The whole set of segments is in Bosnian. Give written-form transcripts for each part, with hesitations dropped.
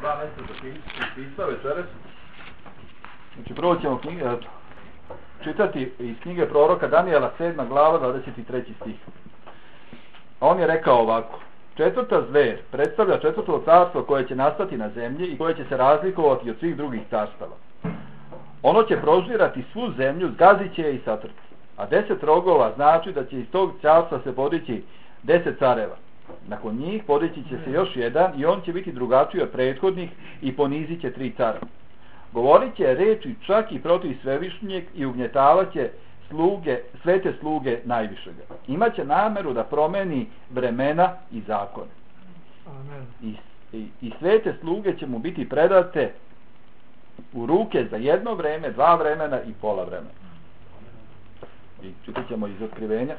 dva mjesta zapisao večeras. Znači prvo ćemo čitati iz knjige proroka Danijela 7. glava 23. stih. On je rekao ovako: četvrta zver predstavlja četvrto carstvo koje će nastati na zemlji i koje će se razlikovati od svih drugih carstava. Ono će proždirati svu zemlju, zgazit će je i satrti. A 10 rogova znači da će iz tog carstva se podići 10 careva. Nakon njih podići će se još jedan i on će biti drugačiji od prethodnih i ponizit će 3 cara. Govorit će reči čak i protiv Svevišnjeg i ugnjetavat će svete sluge najvišega. Imaće nameru da promeni vremena i zakone. Amen. I svete sluge će mu biti predate u ruke za jedno vreme, 2 vremena i pola vremena. I čitat ćemo iz Otkrivenja.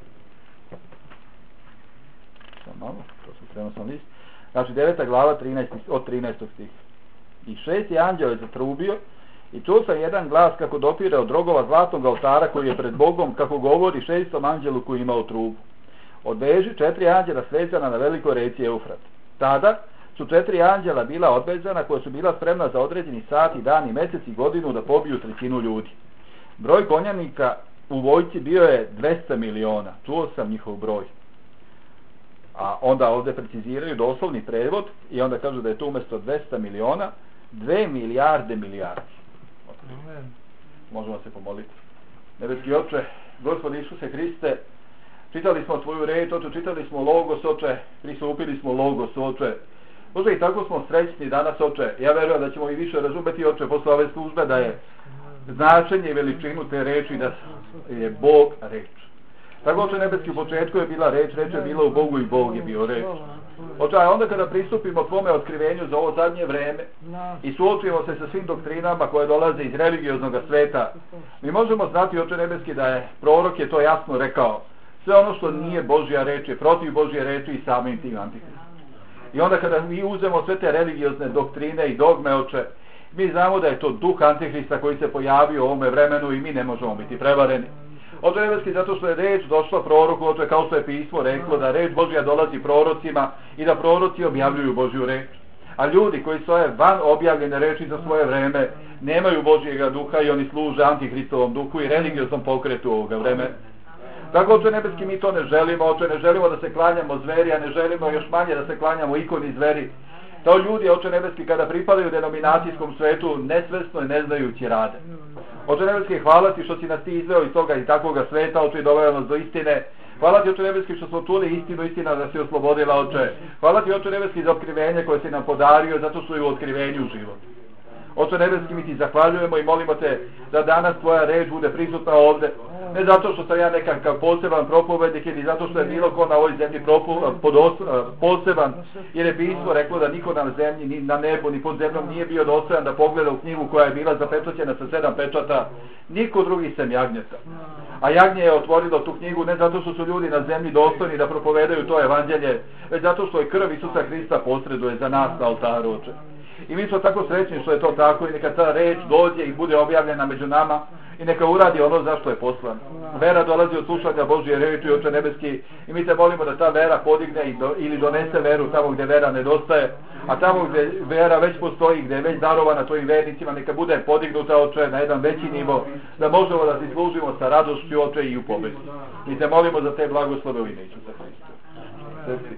Malo, to su krenuo sam list. Znači 9. glava od 13. stiha. I 6. anđeo je zatrubio i čuo sam jedan glas kako dopire od rogova zlatnog oltara koji je pred Bogom, kako govori 6. anđelu koji imao trubu: odveži 4 anđela svezana na velikoj reci Eufrat. Tada su 4 anđela bila odvezana koja su bila spremna za određeni sat i dan i mjesec i godinu da pobiju 1/3 ljudi. Broj konjanika u vojci bio je 200 miliona. Čuo sam njihov broj. A onda ovdje preciziraju doslovni prevod i onda kažu da je to umjesto 200 miliona 2 milijarde milijardi. Možemo se pomoliti. Nebeski Oče, Gospod Isuse Hriste, čitali smo tvoju reč, Oče, čitali smo Logos, Oče, pristupili smo Logos, Oče. Možda i tako smo srećni danas, Oče. Ja verujem da ćemo i više razumeti, Oče, posle ove službe, da je značenje i veličinu te reči, da je Bog reč. Tako, Oče nebeski, u početku je bila reč, reč je bila u Bogu i Bog je bio reč. Oče, a onda kada pristupimo tvome otkrivenju za ovo zadnje vreme i suočujemo se sa svim doktrinama koje dolaze iz religioznog sveta, mi možemo znati, Oče nebeski, da je prorok je to jasno rekao. Sve ono što nije Božja reč je protiv Božje reči i samim tim antihrist. I onda kada mi uzemo sve te religiozne doktrine i dogme, Oče, mi znamo da je to duh antihrista koji se pojavio u ovome vremenu i mi ne možemo biti prevareni. Oče nebeski, zato što je reč došla proroku, Oče, kao što je pismo reklo, da reč Božja dolazi prorocima i da proroci objavljuju Božju reč. A ljudi koji stoje van objavljene reči za svoje vreme nemaju Božjega duha i oni služe antihristovom duhu i religioznom pokretu ovoga vremena. Tako, Oče nebeski, mi to ne želimo, Oče, ne želimo da se klanjamo zveri, a ne želimo još manje da se klanjamo ikoni zveri. To ljudi, Oče nebeski, kada pripadaju denominacijskom svetu, nesvesno i ne znajući rade. Oče nebeski, hvala ti što si nas ti izveo iz toga i takvoga sveta, Oče, i doveo nas do istine. Hvala ti, Oče nebeski, što smo čuli istinu, istina da si oslobodila, Oče. Hvala ti, Oče nebeski, za otkrivenje koje si nam podario, zato što je u otkrivenju život. Oče nebeski, mi ti zahvaljujemo i molimo te da danas tvoja reč bude prisutna ovdje. Ne zato što sam ja nekakav poseban propovednik ili zato što je bilo ko na ovoj zemlji poseban, jer je pismo reklo da niko na zemlji, ni na nebu, ni pod zemljom nije bio dostojan da pogleda u knjigu koja je bila zapečaćena sa 7 pečata, niko drugi sem jagnjeta. A jagnje je otvorilo tu knjigu ne zato što su ljudi na zemlji dostojni da propovedaju to evanđelje, već zato što je krv Isusa Hrista posreduje za nas na oltaru, Oče. I mi smo tako srećni što je to tako i neka ta reč dođe i bude objavljena među nama i neka uradi ono zašto je poslan. Vera dolazi od slušanja Božje reči, Oče nebeski, i mi te molimo da ta vera podigne ili donese veru tamo gdje vera nedostaje, a tamo gdje vera već postoji, gdje je već darovana tvojim vernicima, neka bude podignuta, Oče, na jedan veći nivo, da možemo da ti služimo sa radošću, Oče, i u pobedi. Mi te molimo za te blagoslove u ime Isusa Hrista.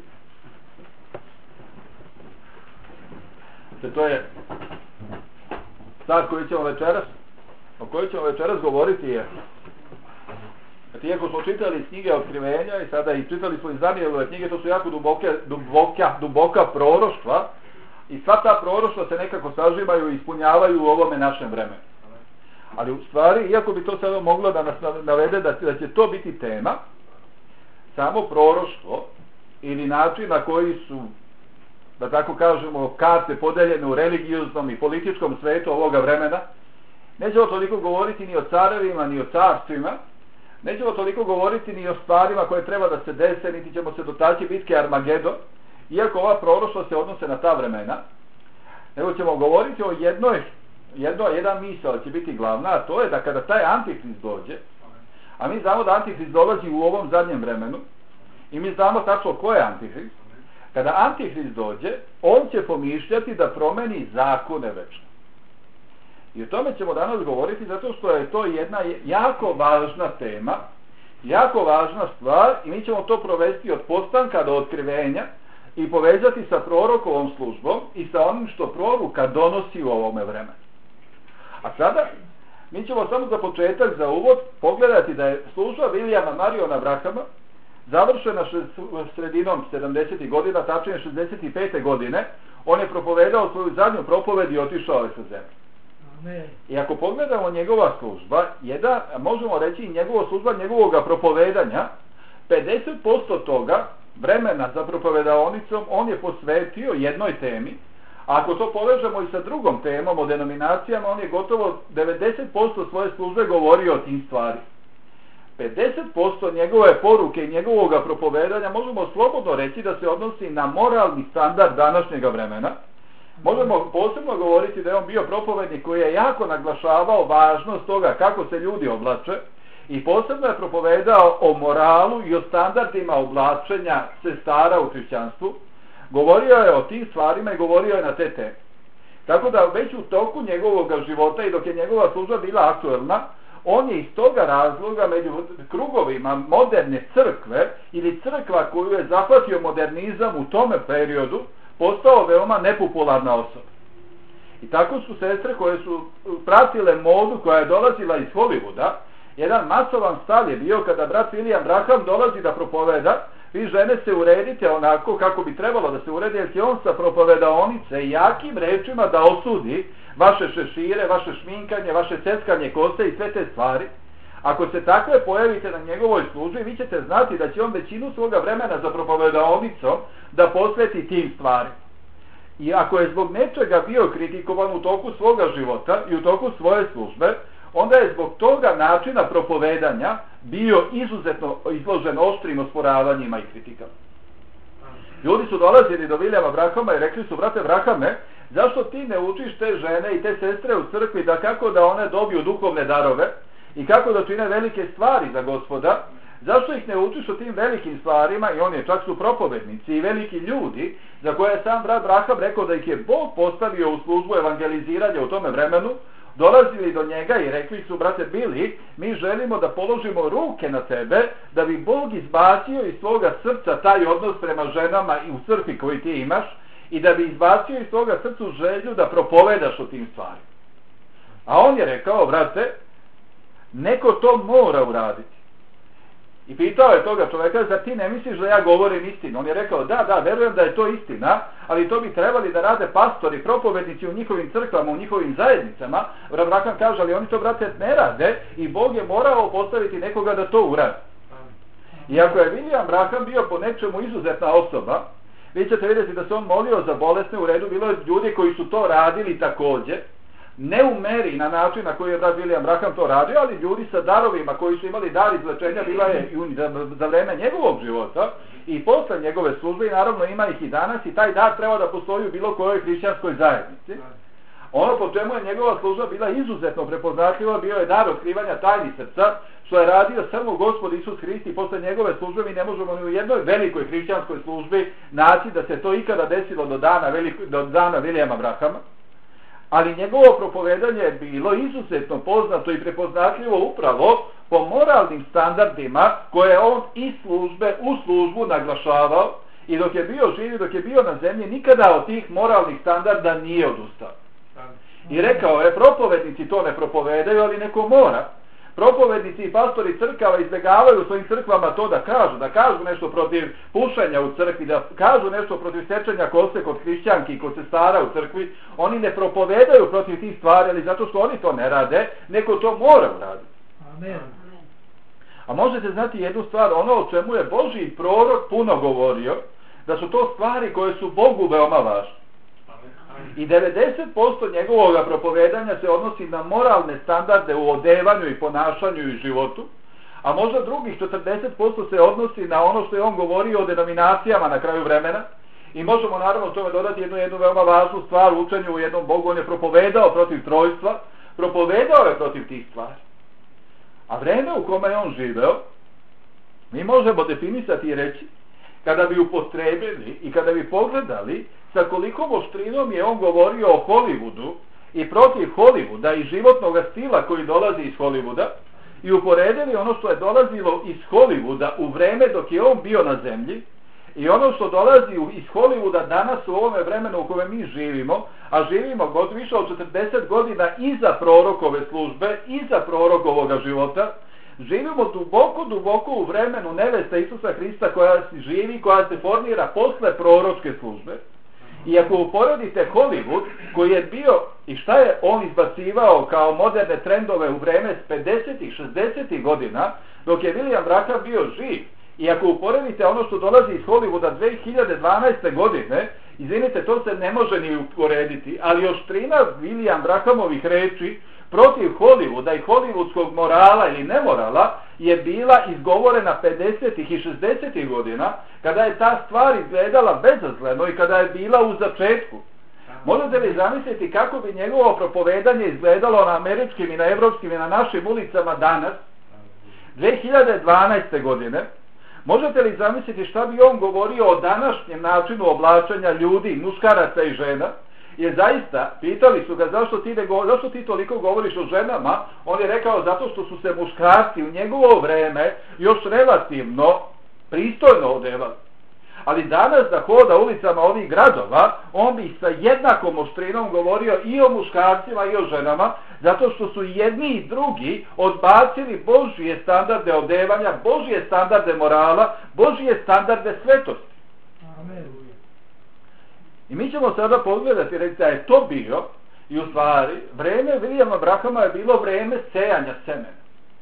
To je stvar o kojoj ćemo večeras govoriti je, iako smo čitali iz knjige Otkrivenja i sada i čitali smo iz Danijelove knjige, to su jako duboka proroštva i sva ta proroštva se nekako sažimaju i ispunjavaju u ovome našem vremenu. Ali u stvari, iako bi to sada moglo da nas navede da će to biti tema, samo proroštvo ili način na koji su, da tako kažemo, karte podeljene u religioznom i političkom svetu ovoga vremena, nećemo toliko govoriti ni o carevima, ni o carstvima, nećemo toliko govoriti ni o stvarima koje treba da se dese, niti ćemo se dotaći bitke Armagedon, iako ova proroštva se odnose na ta vremena, nego ćemo govoriti o jedan misao će biti glavna, a to je da kada taj antihrist dođe, a mi znamo da antihrist dolazi u ovom zadnjem vremenu, i mi znamo tačno ko je antihrist, Kada Antihrist dođe, on će pomišljati da promeni zakone večne. I o tome ćemo danas govoriti zato što je to jedna jako važna tema, jako važna stvar i mi ćemo to provesti od postanka do otkrivenja i povezati sa prorokovom službom i sa onim što proroka donosi u ovome vremenu. A sada mi ćemo samo za početak, za uvod, pogledati da je služba Williama Mariona Branhama završena sredinom 70. godina, tačnije 65. godine. On je propovedao svoju zadnju propoved i otišao je sa zemlje. I ako pogledamo njegova služba, možemo reći njegova služba, njegovog propovedanja, 50% toga vremena za propovedaonicom on je posvetio jednoj temi, a ako to povežemo i sa drugom temom o denominacijama, on je gotovo 90% svoje službe govorio o tim stvari. 50% njegove poruke i njegovog propovedanja možemo slobodno reći da se odnosi na moralni standard današnjega vremena. Možemo posebno govoriti da je on bio propovednik koji je jako naglašavao važnost toga kako se ljudi oblače i posebno je propovedao o moralu i o standardima oblačenja sestara u hrišćanstvu. Govorio je o tim stvarima i govorio je na te teme. Tako da već u toku njegovog života i dok je njegova služba bila aktuelna, on je iz toga razloga među krugovima moderne crkve ili crkva koju je zahvatio modernizam u tome periodu postao veoma nepopularna osoba. I tako su sestre koje su pratile modu koja je dolazila iz Hollywooda, jedan masovan stav je bio kada brat William Branham dolazi da propoveda, vi žene se uredite onako kako bi trebalo da se uredi, jer će on sa propovedaonice i jakim rečima da osudi vaše šešire, vaše šminkanje, vaše ceckanje kose i sve te stvari. Ako se takve pojavite na njegovoj službi, vi ćete znati da će on većinu svoga vremena za propovedaonicom da posveti tim stvari. I ako je zbog nečega bio kritikovan u toku svoga života i u toku svoje službe, onda je zbog toga načina propovedanja bio izuzetno izložen oštrim osporavanjima i kritikama. Ljudi su dolazili do Williama Branhama i rekli su: brate Branhame, zašto ti ne učiš te žene i te sestre u crkvi da kako da one dobiju duhovne darove i kako da čine velike stvari za Gospoda? Zašto ih ne učiš o tim velikim stvarima? I oni čak su propovednici i veliki ljudi za koje je sam brat Branham rekao da ih je Bog postavio u službu evangeliziranja u tome vremenu. Dolazili do njega i rekli su: brate Billy, mi želimo da položimo ruke na tebe da bi Bog izbacio iz svoga srca taj odnos prema ženama i u crkvi koji ti imaš i da bi izbacio iz svoga srcu želju da propovedaš o tim stvarima. A on je rekao: brate, neko to mora uraditi. I pitao je toga čoveka: zar ti ne misliš da ja govorim istinu? On je rekao: da, verujem da je to istina, ali to bi trebali da rade pastori, propovednici u njihovim crkvama, u njihovim zajednicama. Branham kaže: ali oni to, brate, ne rade i Bog je morao postaviti nekoga da to uradi. Iako je William Branham bio po nečemu izuzetna osoba, vi ćete vidjeti da se on molio za bolesne, u redu, bilo je ljudi koji su to radili također, ne u meri na način na koji je brat William Branham to radio, ali ljudi sa darovima koji su imali dar izlečenja bila je za vreme njegovog života i posle njegove službe, i naravno ima ih i danas, i taj dar treba da postoji u bilo kojoj hrišćanskoj zajednici. Ono po čemu je njegova služba bila izuzetno prepoznatljiva bio je dar otkrivanja tajni srca, što je radio samo Gospod Isus Hrist, i posle njegove službe mi ne možemo ni u jednoj velikoj hrišćanskoj službi naći da se to ikada desilo do dana Williama Branhama. Ali njegovo propovedanje je bilo izuzetno poznato i prepoznatljivo upravo po moralnim standardima koje on iz službe u službu naglašavao, i dok je bio živ i dok je bio na zemlji nikada od tih moralnih standarda nije odustao. I rekao je: propovednici to ne propovedaju, ali neko mora. Propovednici i pastori crkava izbjegavaju u svojim crkvama to da kažu nešto protiv pušenja u crkvi, da kažu nešto protiv sečenja kose kod hrišćanki i kod sestara u crkvi. Oni ne propovedaju protiv tih stvari, ali zato što oni to ne rade, neko to mora uraditi. Amen. A možete znati jednu stvar, ono o čemu je Božji prorok puno govorio, da su to stvari koje su Bogu veoma važne. I 90% njegovog propovedanja se odnosi na moralne standarde u odevanju i ponašanju i životu, a možda drugih 40% se odnosi na ono što je on govorio o denominacijama na kraju vremena. I možemo naravno tome dodati jednu veoma važnu stvar u učenju u jednom Bogu. On je propovedao protiv trojstva, propovedao je protiv tih stvari. A vreme u kome je on živeo mi možemo definisati i reći kada bi upotrebili i kada bi pogledali sa kolikom oštrinom je on govorio o Hollywoodu i protiv Hollywooda i životnog stila koji dolazi iz Hollywooda i uporedili ono što je dolazilo iz Hollywooda u vreme dok je on bio na zemlji i ono što dolazi iz Hollywooda danas u ovome vremenu u kojem mi živimo, a živimo više od 40 godina iza prorokove službe, iza prorokovoga života, živimo duboko u vremenu neveste Isusa Hrista koja živi, koja se formira posle proročke službe. I ako uporedite Hollywood koji je bio i šta je on izbacivao kao moderne trendove u vreme 50-ih, 60-ih godina, dok je William Branham bio živ, i ako uporedite ono što dolazi iz Hollywooda 2012. godine, izvinite, to se ne može ni uporediti, ali oštrina William Branhamovih reči protiv Hollywooda i hollywoodskog morala ili nemorala je bila izgovorena 50-ih i 60-ih godina, kada je ta stvar izgledala bezazleno i kada je bila u začetku. Možete li zamisliti kako bi njegovo propovedanje izgledalo na američkim i na evropskim i na našim ulicama danas, 2012. godine? Možete li zamisliti šta bi on govorio o današnjem načinu oblačenja ljudi, muškaraca i žena? Jer zaista, pitali su ga zašto ti toliko govoriš o ženama, on je rekao zato što su se muškarci u njegovo vreme još relativno pristojno odevali. Ali danas da hoda ulicama ovih gradova, on bi sa jednakom oštrinom govorio i o muškarcima i o ženama, zato što su jedni i drugi odbacili Božje standarde odevanja, Božje standarde morala, Božje standarde svetosti. Amen. I mi ćemo sada pogledati, reći da je to bio, i u stvari, vreme Williama Branhama je bilo vreme sejanja semena.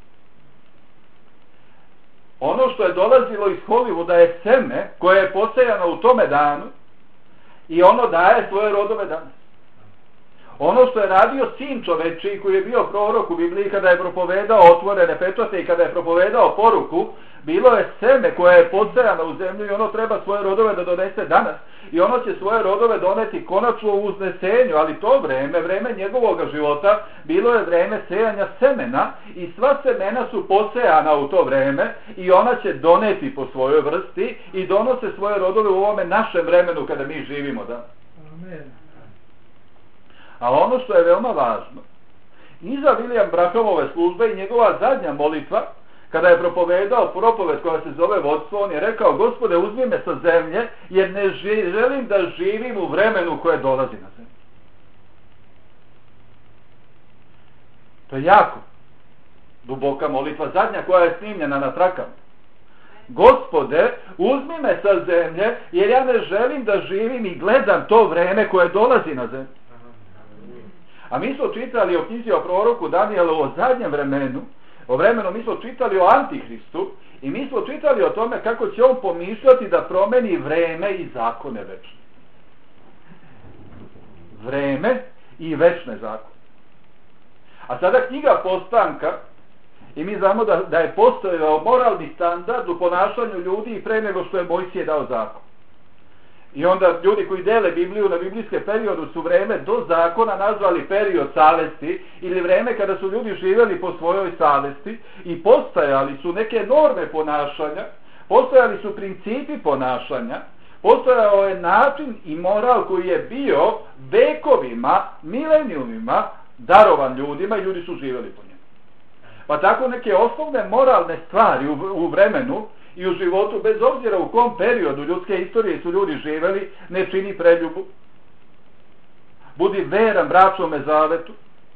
Ono što je dolazilo iz Hollywooda je seme koje je posejano u tome danu i ono daje svoje rodove danas. Ono što je radio sin čovečiji koji je bio prorok u Bibliji kada je propovedao otvorene pečate i kada je propovedao poruku, bilo je seme koje je posejano u zemlju i ono treba svoje rodove da donese danas. I ono će svoje rodove doneti konačno u uznesenju, ali to vreme njegovog života, bilo je vreme sejanja semena i sva semena su posejana u to vreme i ona će doneti po svojoj vrsti i donose svoje rodove u ovome našem vremenu kada mi živimo danas. Amen. A ono što je veoma važno, iza William Branhamove službe i njegova zadnja molitva, kada je propovedao propoved koja se zove vodstvo, on je rekao: Gospode, uzmi me sa zemlje, jer ne želim da živim u vremenu koje dolazi na zemlju. To je jako duboka molitva, zadnja koja je snimljena na trakama. Gospode, uzmi me sa zemlje, jer ja ne želim da živim i gledam to vreme koje dolazi na zemlju. A mi smo čitali o knjizi o proroku Danijelu o zadnjem vremenu, o vremenu mi smo čitali o Antihristu i mi smo čitali o tome kako će on pomišljati da promeni vreme i zakone večne. Vreme i večne zakone. A sada knjiga Postanka, i mi znamo da je postojao moralni standard u ponašanju ljudi i pre nego što je Mojsije dao zakon. I onda ljudi koji dele Bibliju na biblijske periodu su vreme do zakona nazvali period savesti ili vreme kada su ljudi živjeli po svojoj savesti i postojali su neke norme ponašanja, postojali su principi ponašanja, postojao je način i moral koji je bio vekovima, milenijumima darovan ljudima i ljudi su živjeli po njemu. Pa tako neke osnovne moralne stvari u vremenu i u životu, bez obzira u kom periodu ljudske istorije su ljudi živjeli, ne čini preljubu, budi veran bračnome zavetu,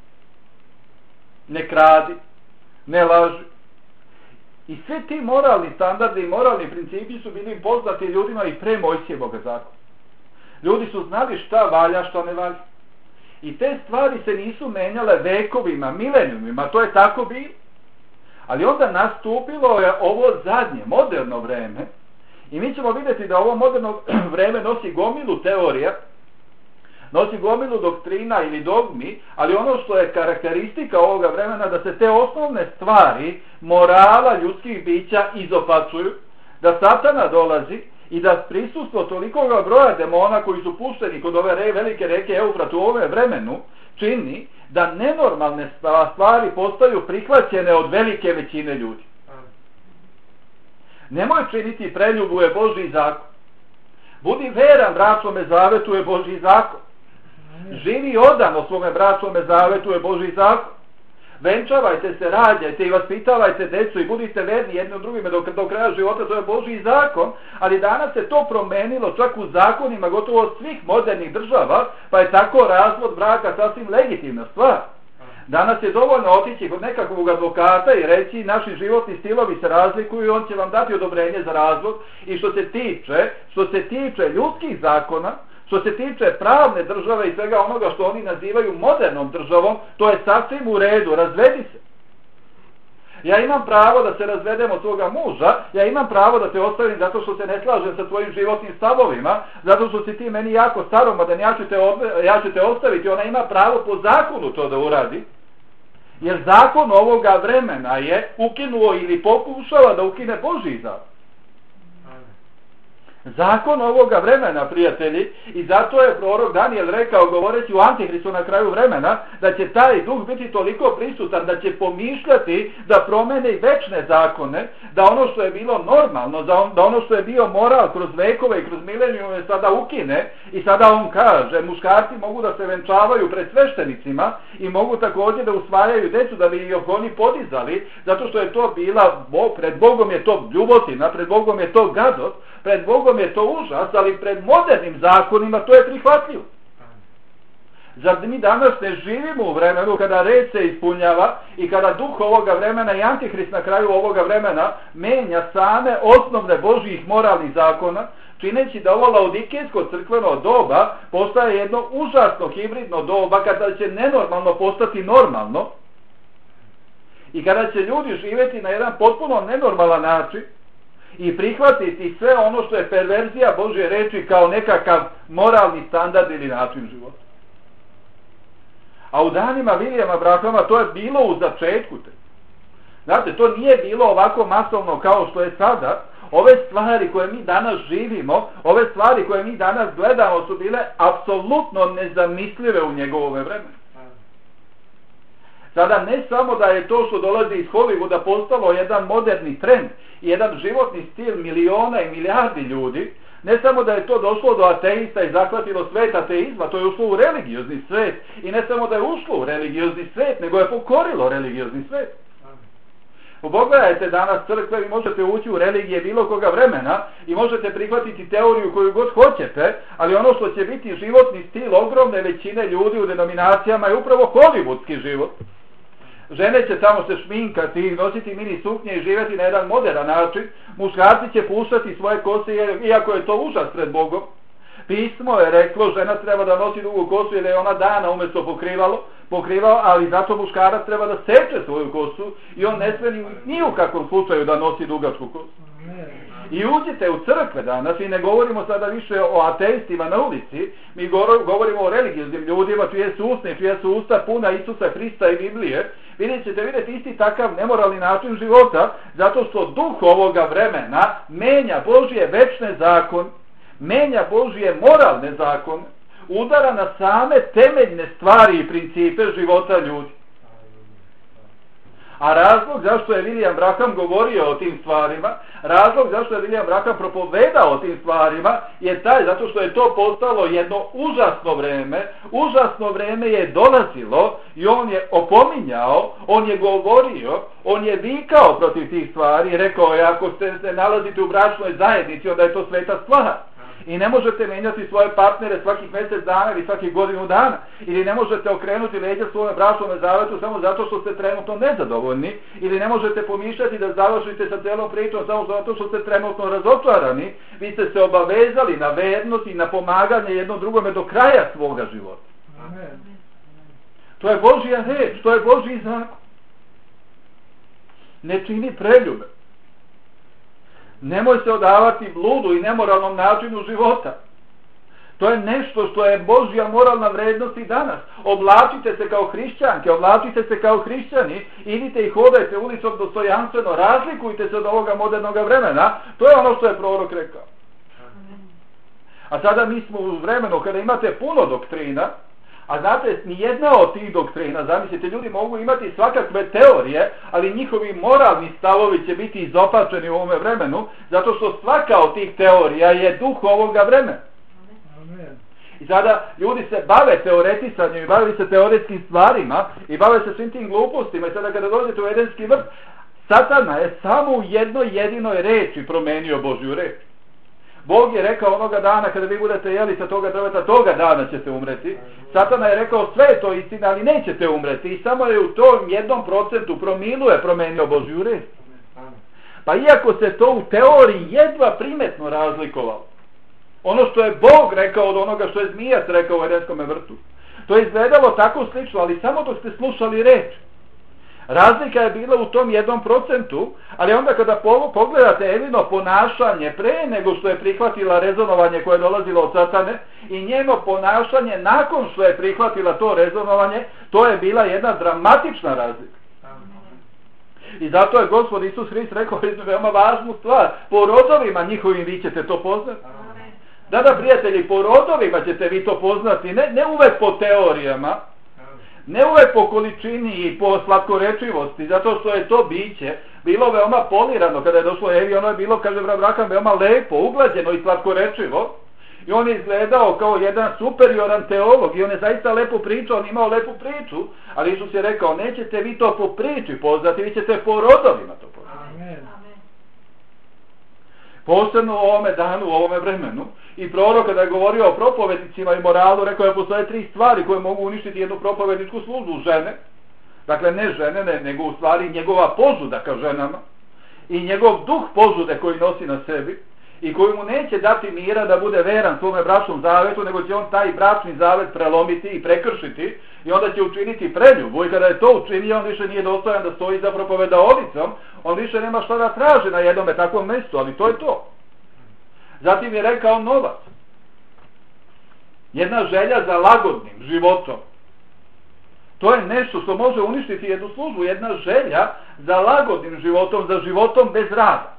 ne kradi, ne laži. I svi ti moralni standardi i moralni principi su bili poznati ljudima i pre Mojsijevog zakona. Ljudi su znali šta valja, šta ne valja. I te stvari se nisu menjale vekovima, milenijumima, to je tako bilo. Ali onda nastupilo je ovo zadnje, moderno vreme i mi ćemo vidjeti da ovo moderno vreme nosi gomilu teorija, nosi gomilu doktrina ili dogmi, ali ono što je karakteristika ovoga vremena da se te osnovne stvari morala ljudskih bića izopačuju, da Satana dolazi i da prisustvo tolikog broja demona koji su pušteni kod ove velike reke Eufrat u ovome vremenu čini da nenormalne stvari postaju prihvaćene od velike većine ljudi. Nemoj činiti preljubu je Božji zakon. Budi veran bračnome zavetu je Božji zakon. Živi odano svome bračnome zavetu je Božji zakon. Venčavajte se, rađajte i vaspitavajte decu i budite verni jedni drugime do kraja života, to je Božji zakon, ali danas se to promenilo čak u zakonima gotovo svih modernih država, pa je tako razvod braka sasvim legitimna stvar. Danas je dovoljno otići kod nekakvog advokata i reći naši životni stilovi se razlikuju i on će vam dati odobrenje za razvod. I što se tiče ljudskih zakona, što se tiče pravne države i svega onoga što oni nazivaju modernom državom, to je sasvim u redu, razvedi se. Ja imam pravo da se razvedem od svoga muža, ja imam pravo da te ostavim zato što se ne slažem sa tvojim životnim stavovima, zato što si ti meni jako staromodan, ja ću te ostaviti, ona ima pravo po zakonu to da uradi. Jer zakon ovoga vremena je ukinuo ili pokušava da ukine Božji zakon. Zakon ovoga vremena, prijatelji, i zato je prorok Danijel rekao, govoreći u Antihristu na kraju vremena, da će taj duh biti toliko prisutan da će pomišljati da promene i večne zakone, da ono što je bilo normalno, da ono što je bio moral kroz vekove i kroz milenijume sada ukine i sada on kaže, muškarci mogu da se venčavaju pred sveštenicima i mogu također da usvajaju decu da bi ih oni podizali, zato što je to bila, pred Bogom je to ljubotina, pred Bogom je to gadost, pred Bogom je to užas, ali pred modernim zakonima to je prihvatljivo. Zar mi danas ne živimo u vremenu kada red se ispunjava i kada duh ovoga vremena i Antihrist na kraju ovoga vremena menja same osnovne Božjih moralnih zakona, čineći da ovo laodikejsko crkveno doba postaje jedno užasno hibridno doba kada će nenormalno postati normalno i kada će ljudi živjeti na jedan potpuno nenormalan način i prihvatiti sve ono što je perverzija Božje reči kao nekakav moralni standard ili način života. A u danima Vilijama Branhama to je bilo u začetku. Znate, to nije bilo ovako masovno kao što je sada. Ove stvari koje mi danas živimo, ove stvari koje mi danas gledamo su bile apsolutno nezamislive u njegovome vremenu. Sada ne samo da je to što dolazi iz Hollywooda postalo jedan moderni trend i jedan životni stil miliona i milijardi ljudi, ne samo da je to došlo do ateista i zahvatilo svet ateizma, to je ušlo u religiozni svet i ne samo da je ušlo u religiozni svet, nego je pokorilo religiozni svet. Pogledajte danas crkve, vi možete ući u religije bilo koga vremena i možete prihvatiti teoriju koju god hoćete, ali ono što će biti životni stil ogromne većine ljudi u denominacijama je upravo hollywoodski život. Žene će tamo se šminkati, nositi mini suknje i živjeti na jedan moderan način. Muškarci će puštati svoje kose, iako je to užas pred Bogom. Pismo je reklo, žena treba da nosi dugu kosu jer je ona dana umjesto pokrivao, ali zato muškarac treba da seče svoju kosu i on ne sme ni u kakvom slučaju da nosi dugačku kosu. I uđite u crkve danas i ne govorimo sada više o ateistima na ulici, mi govorimo o religioznim ljudima čije su usta puna Isusa Hrista i Biblije. Vidite isti takav nemoralni način života, zato što duh ovoga vremena menja Božje večne zakon, menja Božje moralne zakone, udara na same temeljne stvari i principe života ljudi. A razlog zašto je William Branham govorio o tim stvarima, razlog zašto je William Branham propovedao o tim stvarima je taj, zato što je to postalo jedno užasno vreme je dolazilo i on je opominjao, on je govorio, on je vikao protiv tih stvari i rekao je ako se nalazite u bračnoj zajednici onda je to sveta stvar. I ne možete menjati svoje partnere svakih mjesec dana ili svakih godinu dana. Ili ne možete okrenuti leđa svome bračnome zavetu samo zato što ste trenutno nezadovoljni. Ili ne možete pomišljati da završite sa celom pričom samo zato što ste trenutno razočarani. Vi ste se obavezali na vernost i na pomaganje jednom drugome do kraja svoga života. Amen. To je Božja reč, to je Božji zakon. Ne čini preljube. Nemoj se odavati bludu i nemoralnom načinu života. To je nešto što je Božja moralna vrednost i danas. Oblačite se kao hrišćanke, oblačite se kao hrišćani, idite i hodajte ulicom dostojanstveno, razlikujte se od ovoga modernog vremena. To je ono što je prorok rekao. A sada mi smo u vremenu kada imate puno doktrina, A znate, nijedna od tih doktrina, zamislite, ljudi mogu imati svakakve teorije, ali njihovi moralni stavovi će biti izopačeni u ovome vremenu, zato što svaka od tih teorija je duh ovoga vremena. Amen. I sada ljudi se bave teoretisanjem i bave se teoretskim stvarima i bave se svim tim glupostima. I sada kada dođete u Edenski vrt, Satana je samo u jednoj jedinoj reči promenio Božju reč. Bog je rekao onoga dana kada vi budete jeli sa toga drveta, toga dana ćete umreti. Satana je rekao sve je to istina, ali nećete umreti. I samo je u tom 1% promilu je promenio Božju reč. Pa iako se to u teoriji jedva primetno razlikovalo, ono što je Bog rekao od onoga što je zmijac rekao u Edenskom vrtu, to je izgledalo tako slično, ali samo dok ste slušali reč. Razlika je bila u tom 1%, ali onda kada pogledate Evino ponašanje pre nego što je prihvatila rezonovanje koje je dolazilo od Satane i njeno ponašanje nakon što je prihvatila to rezonovanje, to je bila jedna dramatična razlika. I zato je Gospod Isus Hrist rekao jednu veoma važnu stvar: po rodovima njihovim vi ćete to poznati. Da, prijatelji, po rodovima ćete vi to poznati, ne uvek po teorijama, ne uvek po količini i po slatkorečivosti, zato što je to biće bilo veoma polirano kada je došlo Evi, ono je bilo, kaže Abraham, veoma lepo, uglađeno i slatkorečivo, i on je izgledao kao jedan superioran teolog i on je zaista lepo pričao, on imao lepu priču, ali Isus je rekao, nećete vi to po priči poznati, vi ćete po rodovima to poznati. Amen. Posebno u ovome danu, u ovome vremenu. I prorok kada je govorio o propovednicima i moralu, rekao je postoje 3 stvari koje mogu uništiti jednu propovedničku službu: žene, dakle ne žene, nego u stvari njegova požuda ka ženama i njegov duh požude koji nosi na sebi i koji mu neće dati mira da bude veran svome bračnom zavetu, nego će on taj bračni zavet prelomiti i prekršiti i onda će učiniti preljubu, i kada je to učinio, on više nije dostojan da stoji za propovedaonicom, on više nema šta da traži na jednome takvom mjestu, ali to je to. Zatim je rekao novac. Jedna želja za lagodnim životom. To je nešto što može uništiti jednu službu, jedna želja za lagodnim životom, za životom bez rada.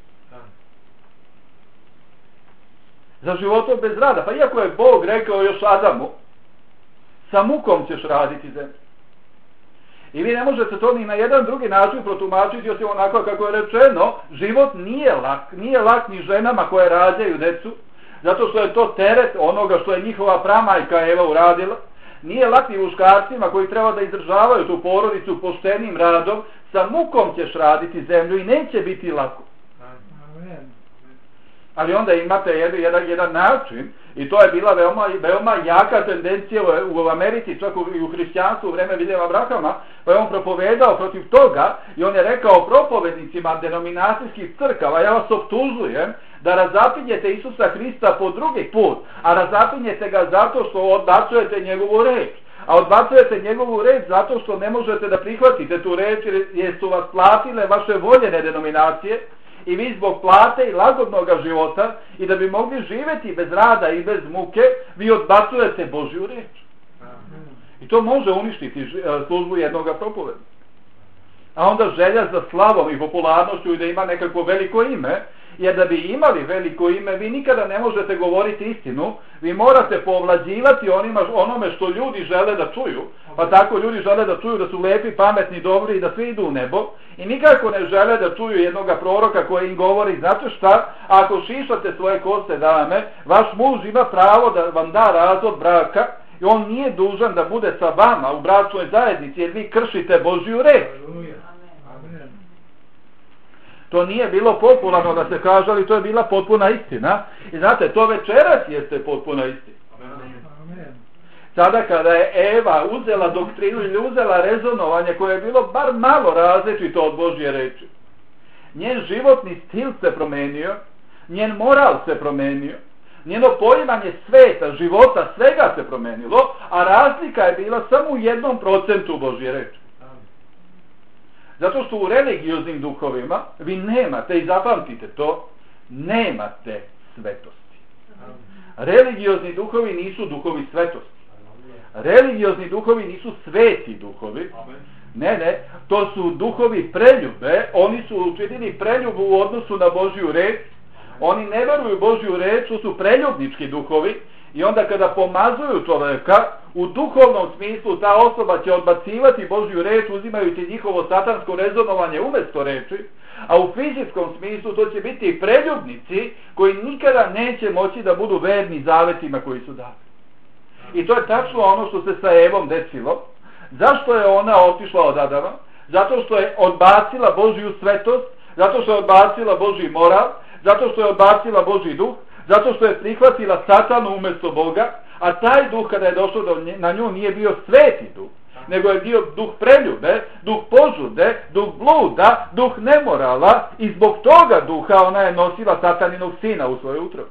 Za životom bez rada. Pa iako je Bog rekao još Adamu, sa mukom ćeš raditi zemlju. I vi ne možete to ni na jedan drugi način protumačiti, osim onako kako je rečeno, život nije lak ni ženama koje rađaju decu, zato što je to teret onoga što je njihova pramajka Eva uradila. Nije lak ni muškarcima koji treba da izdržavaju tu porodicu poštenim radom, sa mukom ćeš raditi zemlju i neće biti lako. Amen. Ali onda imate jedan način, i to je bila veoma jaka tendencija u Americi, čak i u hrišćanstvu u vreme Viljema Abrahama, pa je on propovedao protiv toga i on je rekao propovednicima denominacijskih crkava: ja vas optužujem da razapinjete Isusa Hrista po drugi put, a razapinjete ga zato što odbacujete njegovu reč. A odbacujete njegovu reč zato što ne možete da prihvatite tu reč jer su vas platile vaše voljene denominacije, i vi zbog plate i lagodnog života i da bi mogli živjeti bez rada i bez muke, vi odbacujete Božju reč. I to može uništiti službu jednog propovednika. A onda želja za slavom i popularnošću i da ima nekako veliko ime, jer da bi imali veliko ime, vi nikada ne možete govoriti istinu, vi morate povlađivati onome što ljudi žele da čuju, pa tako ljudi žele da čuju da su lepi, pametni, dobri i da svi idu u nebo, i nikako ne žele da čuju jednoga proroka koji im govori: znate šta, ako šišate svoje koste, dame, vaš muž ima pravo da vam da razvod braka i on nije dužan da bude sa vama u bračnoj zajednici jer vi kršite Božju reč. To nije bilo popularno da se kaže, ali to je bila potpuna istina. I znate, to večeras jeste potpuna istina. Amen. Sada kada je Eva uzela doktrinu ili uzela rezonovanje koje je bilo bar malo različito od Božje reči, njen životni stil se promenio, njen moral se promenio, njeno poimanje sveta, života, svega se promenilo, a razlika je bila samo u 1% Božje reči. Zato što u religioznim duhovima vi nemate, i zapamtite to, nemate svetosti. Religiozni duhovi nisu duhovi svetosti. Religiozni duhovi nisu sveti duhovi. Ne, to su duhovi preljube. Oni su učinili preljubu u odnosu na Božju reč. Oni ne veruju Božju reč, to su preljubnički duhovi. I onda kada pomazuju čovjeka, u duhovnom smislu ta osoba će odbacivati Božju reč uzimajući njihovo satansko rezonovanje umjesto reči, a u fizičkom smislu to će biti preljubnici koji nikada neće moći da budu verni zavetima koji su dali. I to je tačno ono što se sa Evom desilo. Zašto je ona otišla od Adama? Zato što je odbacila Božju svetost, zato što je odbacila Božji moral, zato što je odbacila Božji duh, zato što je prihvatila Satanu umjesto Boga, a taj duh kada je došao na nju nije bio sveti duh, nego je bio duh preljube, duh požude, duh bluda, duh nemorala i zbog toga duha ona je nosila Sataninog sina u svoje utrobi.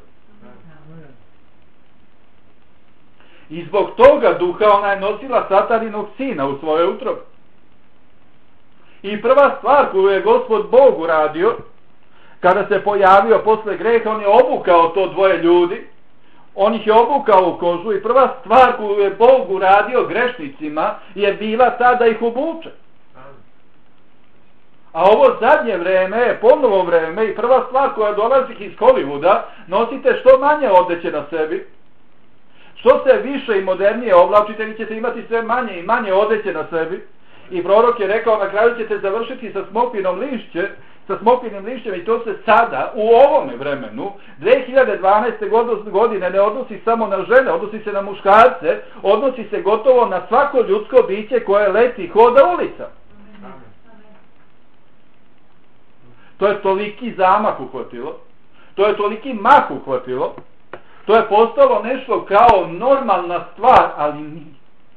I zbog toga duha ona je nosila Sataninog sina u svoje utrobi. I prva stvar koju je Gospod Bog uradio, kada se pojavio posle greha, on je obukao to dvoje ljudi, on ih je obukao u kožu i prva stvar koju je Bog uradio grešnicima je bila ta da ih obuče. A ovo zadnje vreme je ponovo vreme i prva stvar koja dolazi iz Hollywooda, nosite što manje odeće na sebi. Što se više i modernije oblačite, vi ćete imati sve manje i manje odeće na sebi. I prorok je rekao, na kraju ćete završiti sa smokinim lišćem i to se sada, u ovome vremenu, 2012. godine ne odnosi samo na žene, odnosi se na muškarce, odnosi se gotovo na svako ljudsko biće koje leti, hoda ulica. To je toliki zamah uhvatilo, to je toliki mah uhvatilo, to je postalo nešto kao normalna stvar, ali nije.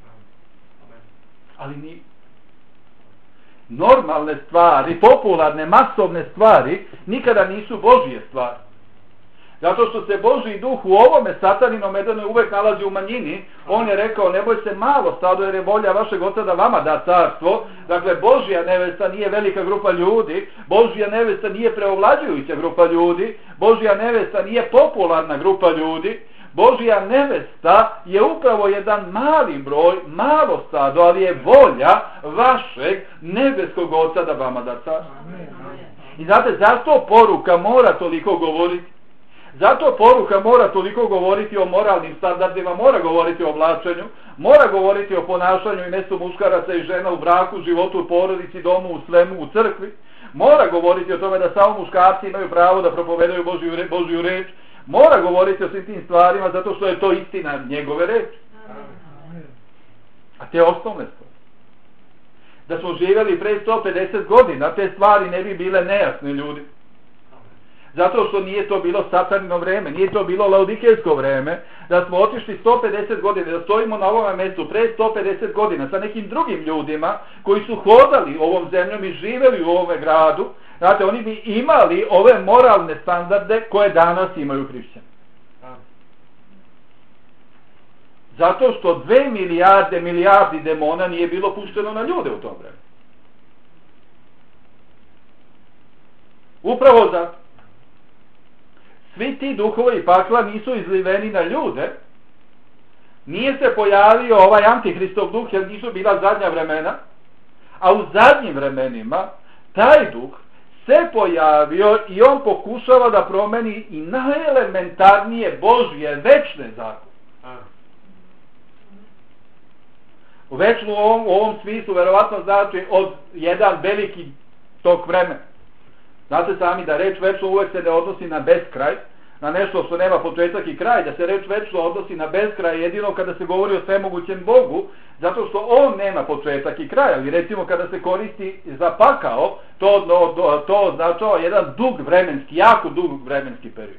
Ali nije. Normalne stvari, popularne, masovne stvari nikada nisu Božje stvari. Zato što se Božji duh u ovome Sataninom Edenu uvek nalazi u manjini. On je rekao, ne boj se malo stado jer je volja vašeg oca da vama da carstvo. Dakle, Božja nevesta nije velika grupa ljudi, Božja nevesta nije preovlađujuća grupa ljudi, Božja nevesta nije popularna grupa ljudi, Božja nevesta je upravo jedan mali broj, malo stado, ali je volja vašeg nebeskog oca da vama da carstvo. I znate, zato poruka mora toliko govoriti. Zato poruka mora toliko govoriti o moralnim standardima, mora govoriti o oblačenju, mora govoriti o ponašanju i mjestu muškaraca i žena u braku, životu, u porodici, domu, u svemu, u crkvi. Mora govoriti o tome da samo muškarci imaju pravo da propovedaju Božju reč. Mora govoriti o svim tim stvarima zato što je to istina njegove reči. A te osnovne stvari. Da smo živjeli pre 150 godina, te stvari ne bi bile nejasne ljudi. Zato što nije to bilo Satanino vreme, nije to bilo laodikejsko vreme, da smo otišli 150 godina, da stojimo na ovome mjestu pre 150 godina sa nekim drugim ljudima koji su hodali ovom zemljom i živjeli u ovome gradu, znate, oni bi imali ove moralne standarde koje danas imaju hrišćani. Zato što 2 milijardi demona nije bilo pušteno na ljude u tom vremenu. Upravo zato. Svi ti duhovi pakla nisu izliveni na ljude, nije se pojavio ovaj antihristov duh jer nisu bila zadnja vremena, a u zadnjim vremenima taj duh se pojavio i on pokušava da promeni i najelementarnije Božje večne zakone. Večno u ovom smislu verovatno znači od jedan veliki tok vremena. Znate sami da reč večno uvek se ne odnosi na beskraj, na nešto što nema početak i kraj, da se reč večno odnosi na beskraj jedino kada se govori o svemogućem Bogu, zato što on nema početak i kraj, ali recimo kada se koristi za pakao, to označava jedan dug vremenski, jako dug vremenski period.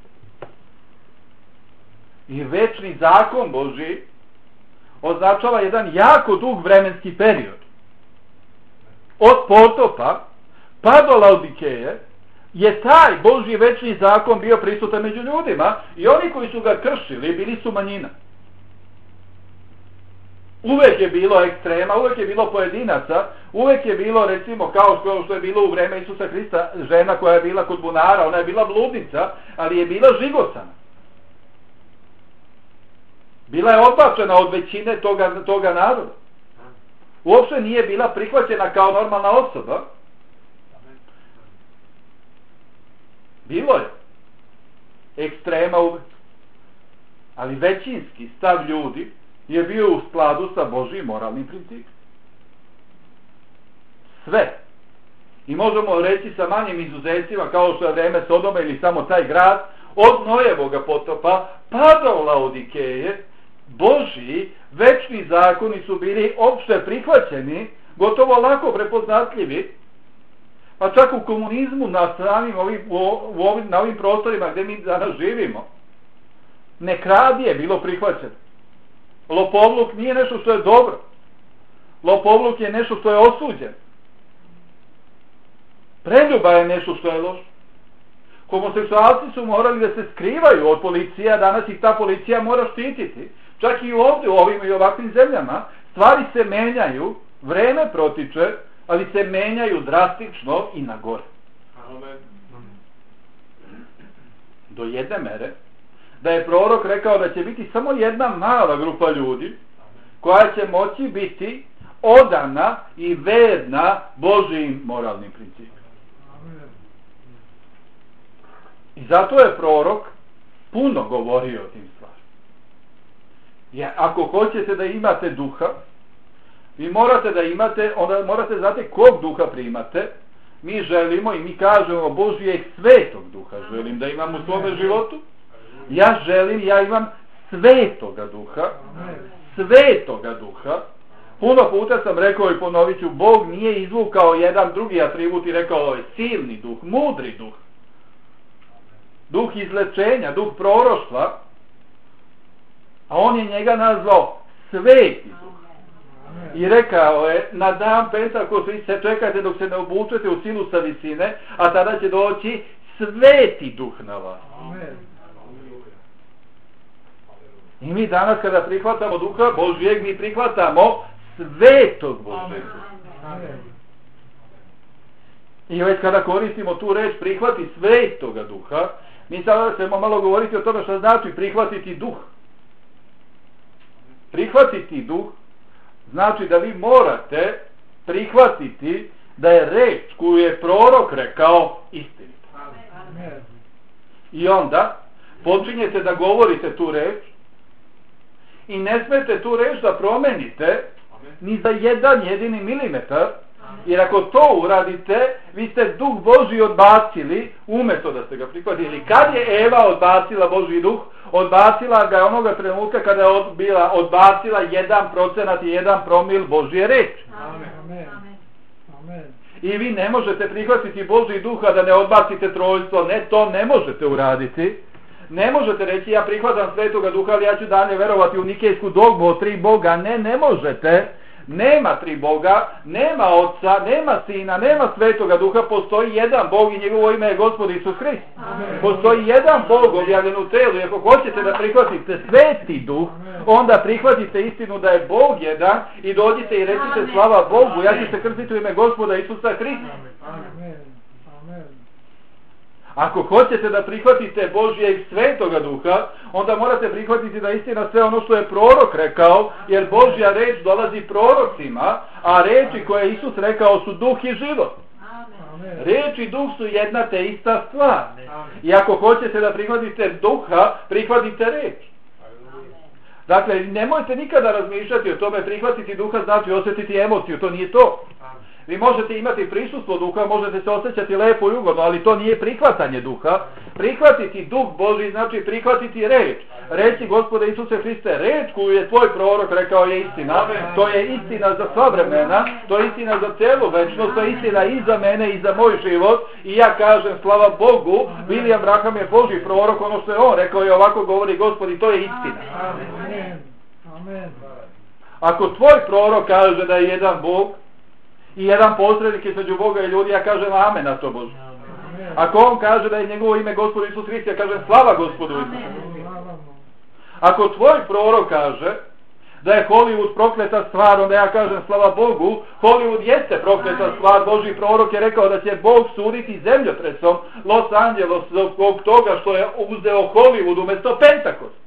I večni zakon Božji označava jedan jako dug vremenski period. Od potopa pa do Laodikeje je taj Božji večni zakon bio prisutan među ljudima i oni koji su ga kršili bili su manjina. Uvek je bilo ekstrema, uvek je bilo pojedinaca, uvek je bilo recimo kao što je bilo u vreme Isusa Hrista žena koja je bila kod bunara, ona je bila bludnica, ali je bila žigosana. Bila je odbačena od većine toga naroda. Uopšte nije bila prihvaćena kao normalna osoba. Bilo je ekstrema uvek. Ali većinski stav ljudi je bio u skladu sa Božjim moralnim principom. Sve. I možemo reći sa manjim izuzecima, kao što je vreme Sodome ili samo taj grad, od Nojevoga potopa pa do Laodikeje, Božji večni zakoni su bili opšte prihvaćeni, gotovo lako prepoznatljivi, pa čak u komunizmu na ovim prostorima gdje mi danas živimo, ne kradi je bilo prihvaćeno. Lopovluk nije nešto što je dobro. Lopovluk je nešto što je osuđeno. Preljuba je nešto što je loše. Homoseksualci su morali da se skrivaju od policije, a danas ih ta policija mora štititi. Čak i ovdje, u ovim i ovakvim zemljama, stvari se menjaju, vreme protiče, ali se menjaju drastično i na gore. Do jedne mere, da je prorok rekao da će biti samo jedna mala grupa ljudi, koja će moći biti odana i verna Božjim moralnim principima. I zato je prorok puno govorio o tim stvarima. Jer ako hoćete da imate duha, vi morate da imate, onda morate znati kog duha primate. Mi želimo i mi kažemo Božjeg svetog duha želim da imam u svome životu. Ja imam svetoga duha. Svetoga duha. Puno puta sam rekao i ponovit ću, Bog nije izvukao jedan drugi atribut i rekao ovo je silni duh, mudri duh. Duh izlečenja, duh proroštva, a on je njega nazvao sveti duh. I rekao je, na dan Pentakosta vi se čekajte dok se ne obučete u silu sa visine, a tada će doći sveti duh na vas. I mi danas kada prihvatamo duha Božjeg, mi prihvatamo svetog Božjeg duha. I već kada koristimo tu reč prihvati svetoga duha, mi sada ćemo malo govoriti o tome što znači prihvatiti duh. Prihvatiti duh znači da vi morate prihvatiti da je reč koju je prorok rekao istinita. I onda počinjete da govorite tu reč i ne smete tu reč da promenite ni za jedan jedini milimetar, jer ako to uradite, vi ste duh Božji odbacili umjesto da ste ga prihvatili. Kad je Eva odbacila Božji duh? Odbacila ga onoga trenutka kada je odbacila 1% i 1 promil Božje reči. I vi ne možete prihvatiti Božji duh a da ne odbacite trojstvo. Ne, to ne možete uraditi. Ne možete reći ja prihvatam svetoga duha, ali ja ću dalje verovati u nikejsku dogmu o 3 Boga. Ne možete. Nema 3 Boga, nema Oca, nema Sina, nema Svetoga Duha, postoji jedan Bog i njegovo ime je Gospod Isus Hrist. Postoji jedan Bog objavljen u telu i ako hoćete da prihvatite Sveti Duh, onda prihvatite istinu da je Bog jedan i dođite i recite slava Bogu, ja ću se krstiti u ime Gospoda Isusa Hrista. Ako hoćete da prihvatite Božjeg svetoga duha, onda morate prihvatiti da istina sve ono što je prorok rekao, jer Božja reč dolazi prorocima, a reči koje je Isus rekao su duh i život. Reč i duh su jedna te ista stvar. I ako hoćete da prihvatite duha, prihvatite reč. Dakle, nemojte nikada razmišljati o tome, prihvatiti duha znači osjetiti emociju, to nije to. Vi možete imati prisustvo duha, možete se osjećati lepo i ugodno, ali to nije prihvatanje duha. Prihvatiti duh Božji znači prihvatiti reč. Reći Gospode Isuse Hriste, reč koju je tvoj prorok rekao je istina. To je istina za sva vremena, to je istina za celu večnost, to je istina i za mene i za moj život. I ja kažem slava Bogu, William Branham je Božji prorok, ono što je on rekao i ovako govori Gospod i to je istina. Amen. Ako tvoj prorok kaže da je jedan Bog, i jedan posrednik između Boga i ljudi, ja kažem amen na to Bože. Ako on kaže da je njegovo ime Gospod Isus Hrist, ja kažem slava Gospodu Isusu. Ako tvoj prorok kaže da je Hollywood prokleta stvar, onda ja kažem slava Bogu, Hollywood jeste prokleta stvar, Božji prorok je rekao da će Bog suditi zemljotresom Los Angeles zbog toga što je uzeo Hollywood umjesto Pentakosta.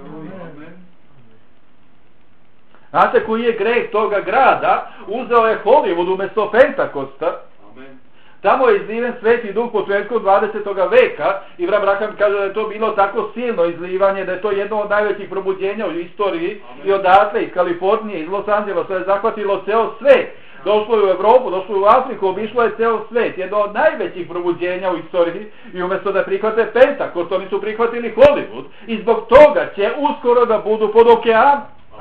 Znate koji je greh toga grada? Uzeo je Hollywood umjesto Pentakosta. Tamo je izliven Sveti Duh početkom 20. veka i Abraham Branham kaže da je to bilo tako silno izlivanje, da je to jedno od najvećih probuđenja u istoriji. Amen. I odatle iz Kalifornije, iz Los Angelesa je zahvatilo ceo svet. Došlo je u Evropu, došlo je u Afriku, obišlo je ceo svet. Jedno od najvećih probuđenja u istoriji i umjesto da prihvate Pentakost, oni su prihvatili Hollywood i zbog toga će uskoro da budu pod okeanom.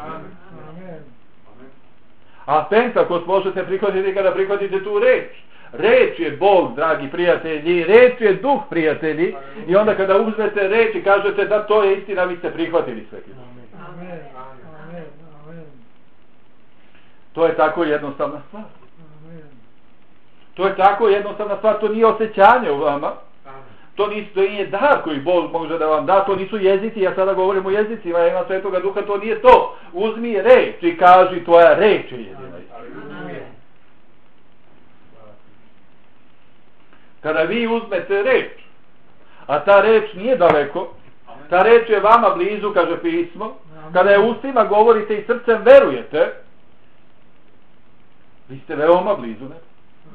A Pentakost možete prihvatiti kada prihvatite tu reč. Reč je Bog, dragi prijatelji, reč je Duh, prijatelji, i onda kada uzmete reč i kažete da to je istina, vi ste prihvatili Sveti Duh. Amen. Amen. Amen. To je tako jednostavna stvar. Amen. To je tako jednostavna stvar, to nije osjećanje u vama. To nije dar koji Bog može da vam da, to nisu jezici, ja sada govorim o jezicima, ja imam Svetoga Duha, to nije to. Uzmi reč i kaži tvoja reč je jedina istina. Kada vi uzmete reč, a ta reč nije daleko, ta reč je vama blizu, kaže pismo, kada je ustima govorite i srcem verujete, vi ste veoma blizu, ne?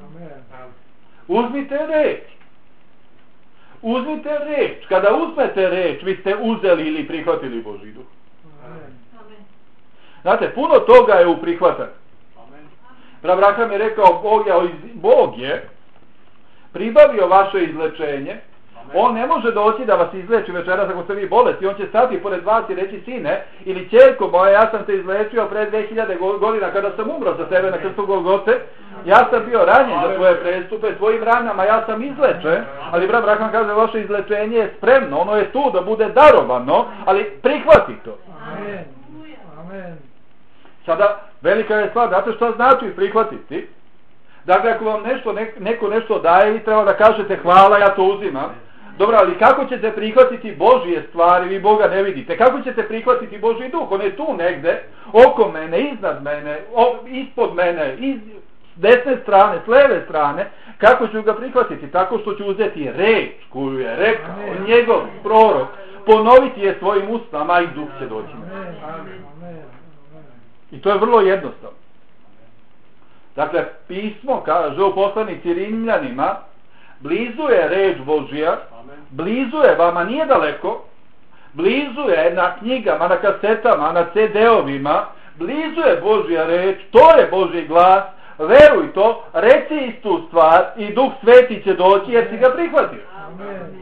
Uzmite reč. Uzmite reč. Kada uzmete reč, vi ste uzeli ili prihvatili Božji Duh. Znate, puno toga je u prihvatanju. Abraham je rekao, Bog je pribavio vaše izlečenje. On ne može doći da vas izleči večeras ako ste vi bolesti. On će stati pored vas i reći, sine ili ćerko moja, ja sam te izlečio pred 2000 godina kada sam umro za tebe na krstu Golgote. Ja sam bio ranjen za tvoje prestupe, tvojim ranama ja sam izlečen. Ali brat Abraham kaže, vaše izlečenje je spremno, ono je tu da bude darovano, ali prihvati to. Amen. Amen. Sada, velika je stvar, znate šta znači prihvatiti? Dakle, ako vam neko nešto daje, vi treba da kažete hvala, ja to uzimam. Dobro, ali kako ćete prihvatiti Božje stvari, vi Boga ne vidite? Kako ćete prihvatiti Božji Duh? On je tu negde, oko mene, iznad mene, ispod mene, s desne strane, s leve strane. Kako ću ga prihvatiti? Tako što ću uzeti reč koju je rekao njegov prorok, ponoviti je svojim usnama i Duh će doći. I to je vrlo jednostavno. Dakle, pismo kaže u poslanici Rimljanima, blizu je reč Božja, blizu je vama, nije daleko, blizu je na knjigama, na kasetama, na CD-ovima, blizu je Božja reč, to je Božji glas, veruj to, reci istu stvar i Duh Sveti će doći jer si ga prihvatio. Amen.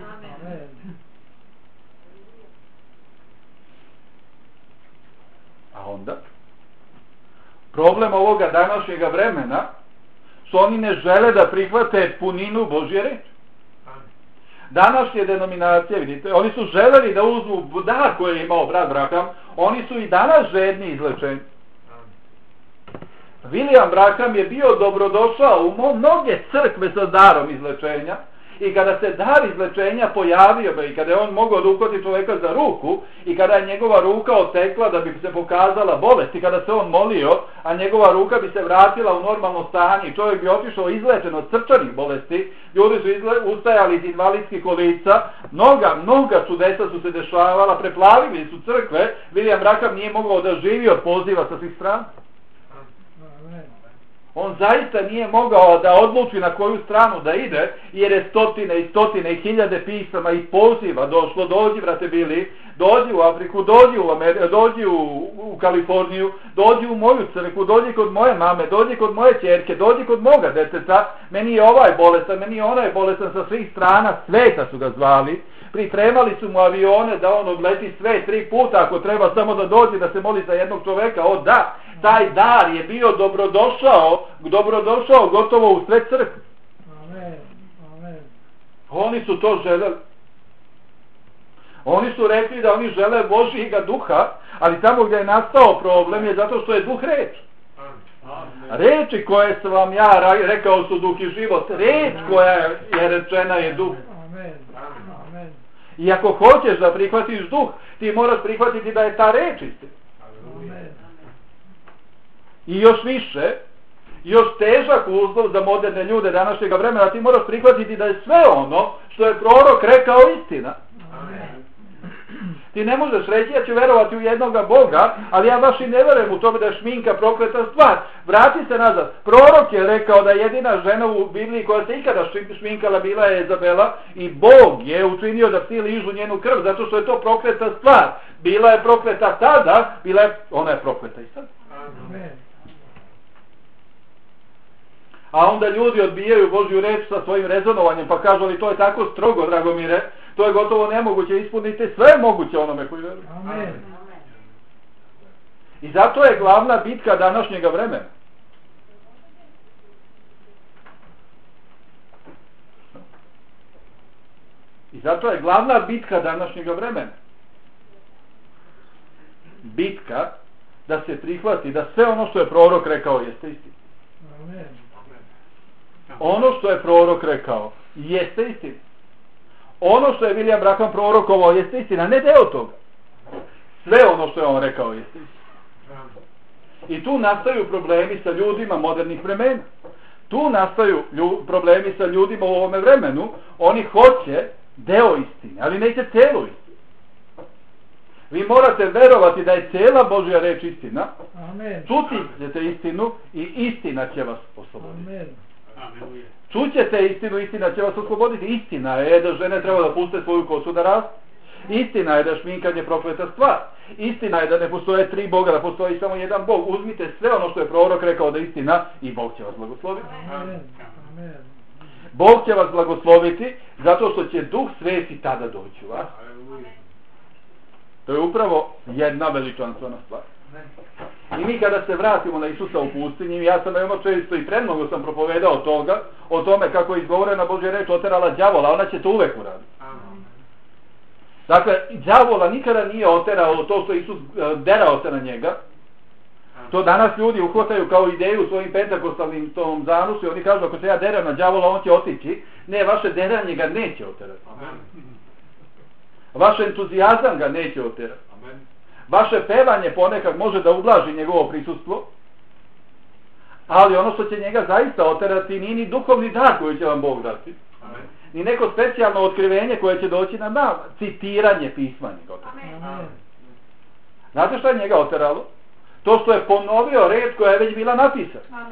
A onda? Problem ovoga današnjega vremena što oni ne žele da prihvate puninu Božje reči. Današnje denominacije, vidite, oni su želeli da uzmu dar koji je imao brat Branham, oni su i danas žedni izlečeni. William Branham je bio dobrodošao u mnoge crkve sa darom izlečenja i kada se dar izlečenja pojavio i kada je on mogao da uhvati čoveka za ruku i kada je njegova ruka otekla da bi se pokazala bolest i kada se on molio, a njegova ruka bi se vratila u normalno stanje i čovjek bi otišao izlečen od srčanih bolesti, ljudi su ustajali iz invalidskih kolica, mnoga čudesa su se dešavala, preplavili su crkve, William Branham nije mogao da živi od poziva sa svih strana. On zaista nije mogao da odluči na koju stranu da ide, jer je stotine i stotine i hiljade pisama i poziva došlo, dođi brate Bili, dođi u Afriku, dođi u Ameriku, dođi u Kaliforniju, dođi u moju crkvu, dođi kod moje mame, dođi kod moje ćerke, dođi kod moga deteca, meni je ovaj bolestan, meni je onaj bolestan, sa svih strana sveta su ga zvali, pripremali su mu avione da on odleti sve 3 puta ako treba samo da dođe da se moli za jednog čoveka. O da, taj dar je bio dobrodošao gotovo u sve crkve. Amen. Amen. Oni su to želeli. Oni su rekli da oni žele Božjega Duha, ali tamo gdje je nastao problem je zato što je Duh reč. Reči koje sam vam ja rekao su Duh i život. Reč koja je rečena je Duh. Amen. Amen. I ako hoćeš da prihvatiš Duh, ti moraš prihvatiti da je ta reč istina. Amen. I još više, još težak uslov za moderne ljude današnjega vremena, ti moraš prihvatiti da je sve ono što je prorok rekao istina. Amen. Ti ne možeš reći, ja ću verovati u jednoga Boga, ali ja baš i ne verujem u tome da je šminka prokleta stvar. Vrati se nazad. Prorok je rekao da jedina žena u Bibliji koja se ikada šminkala bila je Jezabela i Bog je učinio da psi ližu njenu krv, zato što je to prokleta stvar. Bila je prokleta tada, ona je prokleta i sad. Amen. A onda ljudi odbijaju Božju reč sa svojim rezonovanjem, pa kažu, ali to je tako strogo, Dragomire, to je gotovo nemoguće ispuniti sve moguće onome koji veruje. Amen. I zato je glavna bitka današnjega vremena. I zato je glavna bitka današnjega vremena. Bitka da se prihvati da sve ono što je prorok rekao jeste istina. Amen. Ono što je prorok rekao jeste istina. Ono što je William Branham prorokovao jeste istina, ne deo toga. Sve ono što je on rekao jeste istina. I tu nastaju problemi sa ljudima modernih vremena. Tu nastaju problemi sa ljudima u ovome vremenu. Oni hoće deo istine, ali neće celu istinu. Vi morate verovati da je cela Božja reč istina. Amen. Čuti ćete istinu i istina će vas osloboditi. Amen. Čućete istinu, istina će vas osloboditi. Istina je da žene treba da puste svoju kosu da rastu. Istina je da šminkanje prokleta stvar. Istina je da ne postoje 3 Boga, da postoji samo jedan Bog. Uzmite sve ono što je prorok rekao da je istina i Bog će vas blagosloviti. Amen. Amen. Bog će vas blagosloviti zato što će Duh Sveti tada doći u vas. To je upravo jedna veličanstvena stvar. I mi kada se vratimo na Isusa u pustinji, ja sam veoma često i premnogo sam propovedao o tome kako je izgovorena Božja reč oterala đavola, ona će to uvek uraditi. Dakle, đavola nikada nije oterao to što Isus derao se na njega. To danas ljudi uhvataju kao ideju u svojim pentakostalnim tom zanusu i oni kažu, ako se ja derem na đavola, on će otići. Ne, vaše deranje ga neće oterati. Vaš entuzijazam ga neće oterati. Vaše pevanje ponekad može da ublaži njegovo prisustvo, ali ono što će njega zaista oterati nije ni duhovni dar koji će vam Bog dati. Ni neko specijalno otkrivenje koje će doći na nama. Citiranje pisma njegova. Znate što je njega oteralo? To što je ponovio reč koja je već bila napisana.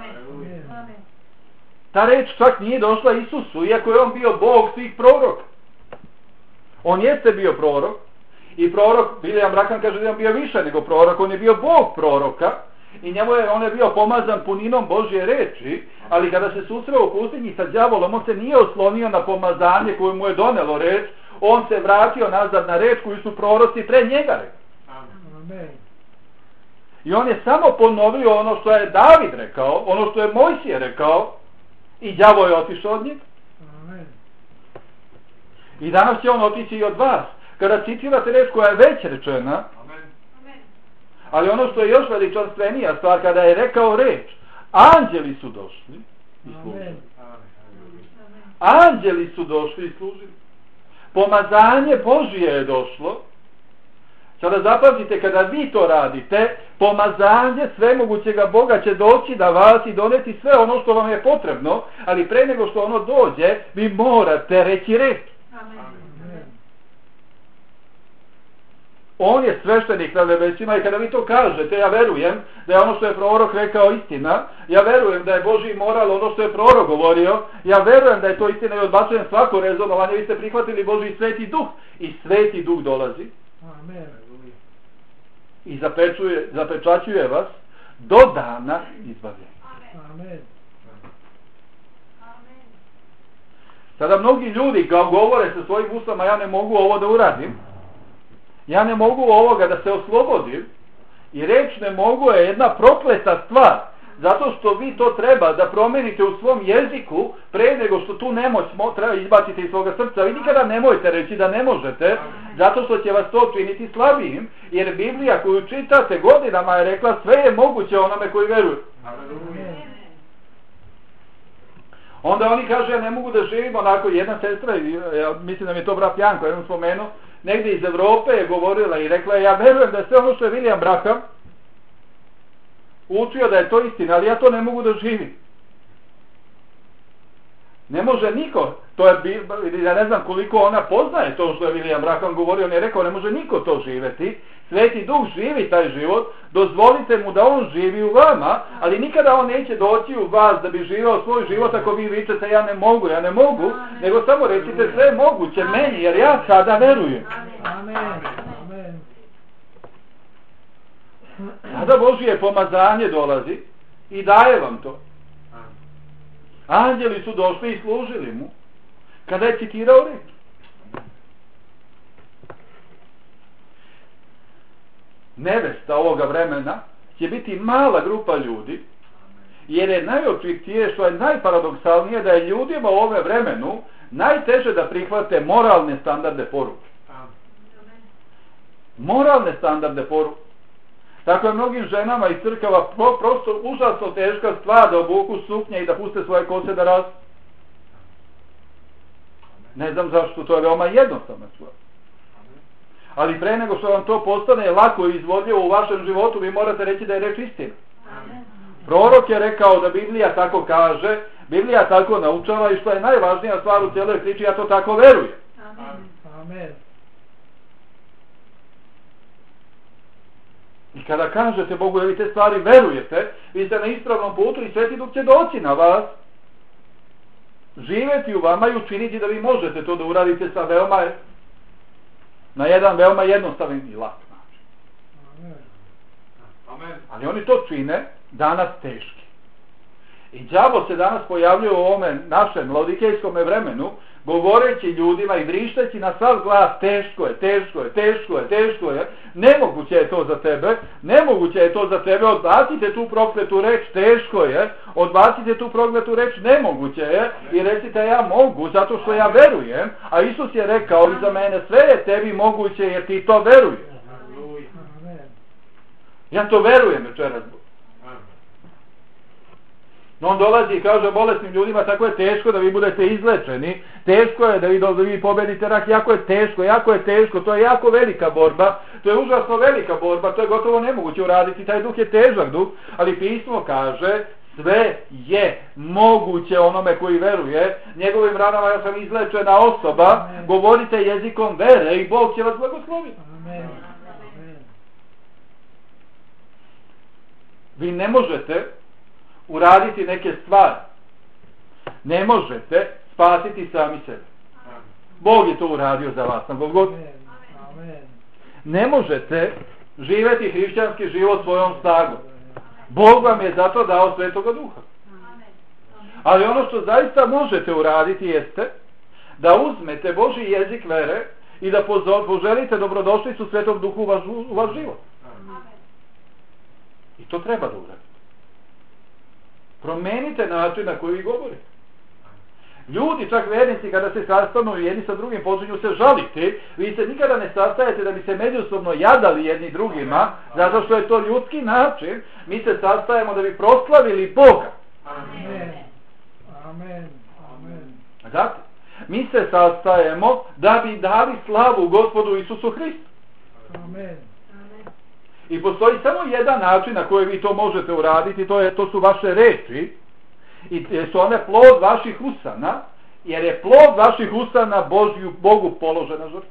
Ta reč čak nije došla Isusu, iako je on bio Bog svih proroka. On jeste bio prorok. I prorok, William Branham kaže da je on bio više nego prorok, on je bio Bog proroka i on je bio pomazan puninom Božje reči, ali kada se susreo u pustinji sa đavolom, on se nije oslonio na pomazanje koje mu je donelo reč, on se vratio nazad na reč koju su proroci pre njega rekli. Amen. I on je samo ponovio ono što je David rekao, ono što je Mojsije rekao i đavo je otišao od njega. Amen. I danas će on otići i od vas. Kada citirate reč koja je već rečena, ali ono što je još veličanstvenija stvar, kada je rekao reč, anđeli su došli i služili. Anđeli su došli i služili. Pomazanje Božije je došlo. Sada zapamtite, kada vi to radite, pomazanje svemogućega Boga će doći da vas i doneti sve ono što vam je potrebno, ali pre nego što ono dođe, vi morate reći reč. On je sveštenik na nebesima i kada vi to kažete, ja verujem da je ono što je prorok rekao istina, ja verujem da je Božji moral ono što je prorok govorio, ja verujem da je to istina i odbacujem svako rezonovanje, vi ste prihvatili Božji Sveti Duh i Sveti Duh dolazi. Amen. I zapečaćuje vas do dana izbavljenja. Amen. Sada mnogi ljudi kao govore sa svojim ustama, ja ne mogu ovo da uradim, ja ne mogu ovoga da se oslobodim, i reč ne mogu je jedna prokleta stvar, zato što vi to treba da promenite u svom jeziku pre nego što tu nemoć treba izbaciti iz svoga srca. Vi nikada nemojte reći da ne možete, zato što će vas to činiti slabijim, jer Biblija koju čitate godinama je rekla sve je moguće onome koji veruje. Onda oni kažu, ja ne mogu da živim onako. Jedna sestra, ja mislim da mi je to brat Janko, jednom spomenuo, negdje iz Evrope je govorila i rekla, ja verujem da je sve ono što je William Branham učio da je to istina, ali ja to ne mogu da živim. Ne može niko, to je, ja ne znam koliko ona poznaje to što je William Branham govorio, on je rekao ne može niko to živjeti, Sveti Duh živi taj život, dozvolite mu da on živi u vama, ali nikada on neće doći u vas da bi živio svoj život ako vi vičete ja ne mogu, nego samo recite sve moguće meni jer ja sada verujem. Amen. Amen. Sada Božje pomazanje dolazi i daje vam to. Anđeli su došli i služili mu kada je citirao reč. Nevesta ovoga vremena će biti mala grupa ljudi, jer je najočitije, što je najparadoksalnije, da je ljudima u ovome vremenu najteže da prihvate moralne standarde poruke. Moralne standarde poruke. Tako je mnogim ženama iz crkava prosto užasno teška stvar da obuku suknje i da puste svoje kose da rastu. Ne znam zašto, to je veoma jednostavna stvar. Ali pre nego što vam to postane lako i izvodljivo u vašem životu, vi morate reći da je reč istina. Prorok je rekao da Biblija tako kaže, Biblija tako naučava i što je najvažnija stvar u cijeloj priči, ja to tako verujem. Amen. I kada kažete Bogu da vi te stvari verujete, vi ste na ispravnom putu i Sveti Duh će doći na vas, živjeti u vama i učiniti da vi možete to da uradite na jedan veoma jednostavan i lak način. Amen. Ali oni to čine danas teški. I đavo se danas pojavljuje u ovome našem laodikejskom vremenu, govoreći ljudima i vrišteći na sav glas teško je, nemoguće je to za tebe, odbacite tu prokletu reč, teško je, odbacite tu prokletu reč, nemoguće je, i recite ja mogu, zato što ja verujem, a Isus je rekao i za mene, sve je tebi moguće jer ti to veruješ. Ja to verujem večeras. No on dolazi i kaže bolesnim ljudima, tako je teško da vi budete izlečeni, teško je da vi pobedite rak, jako je teško, to je jako velika borba, to je užasno velika borba, to je gotovo nemoguće uraditi, taj duh je težak duh, ali pismo kaže sve je moguće onome koji veruje, njegovim ranama ja sam izlečena osoba, govorite jezikom vere i Bog će vas blagosloviti. Amen. Vi ne možete uraditi neke stvari. Ne možete spasiti sami sebe. Bog je to uradio za vas na Golgoti. Ne možete živjeti hrišćanski život svojom snagom. Bog vam je zato dao Svetoga Duha. Ali ono što zaista možete uraditi jeste da uzmete Božji jezik vere i da poželite dobrodošlicu Svetog Duhu u vaš život. I to treba da uradite. Promenite način na koji govorite. Ljudi, čak vernici, kada se sastanu jedni sa drugim, počinju se žaliti. Vi se nikada ne sastajete da bi se međusobno jadali jedni drugima, zato što je to ljudski način. Mi se sastajemo da bi proslavili Boga. Amen. Amen. Znate, mi se sastajemo da bi dali slavu Gospodu Isusu Hristu. Amen. I postoji samo jedan način na koji vi to možete uraditi, to su vaše reči, i su one plod vaših usana, jer je plod vaših usana Bogu položena žrtva.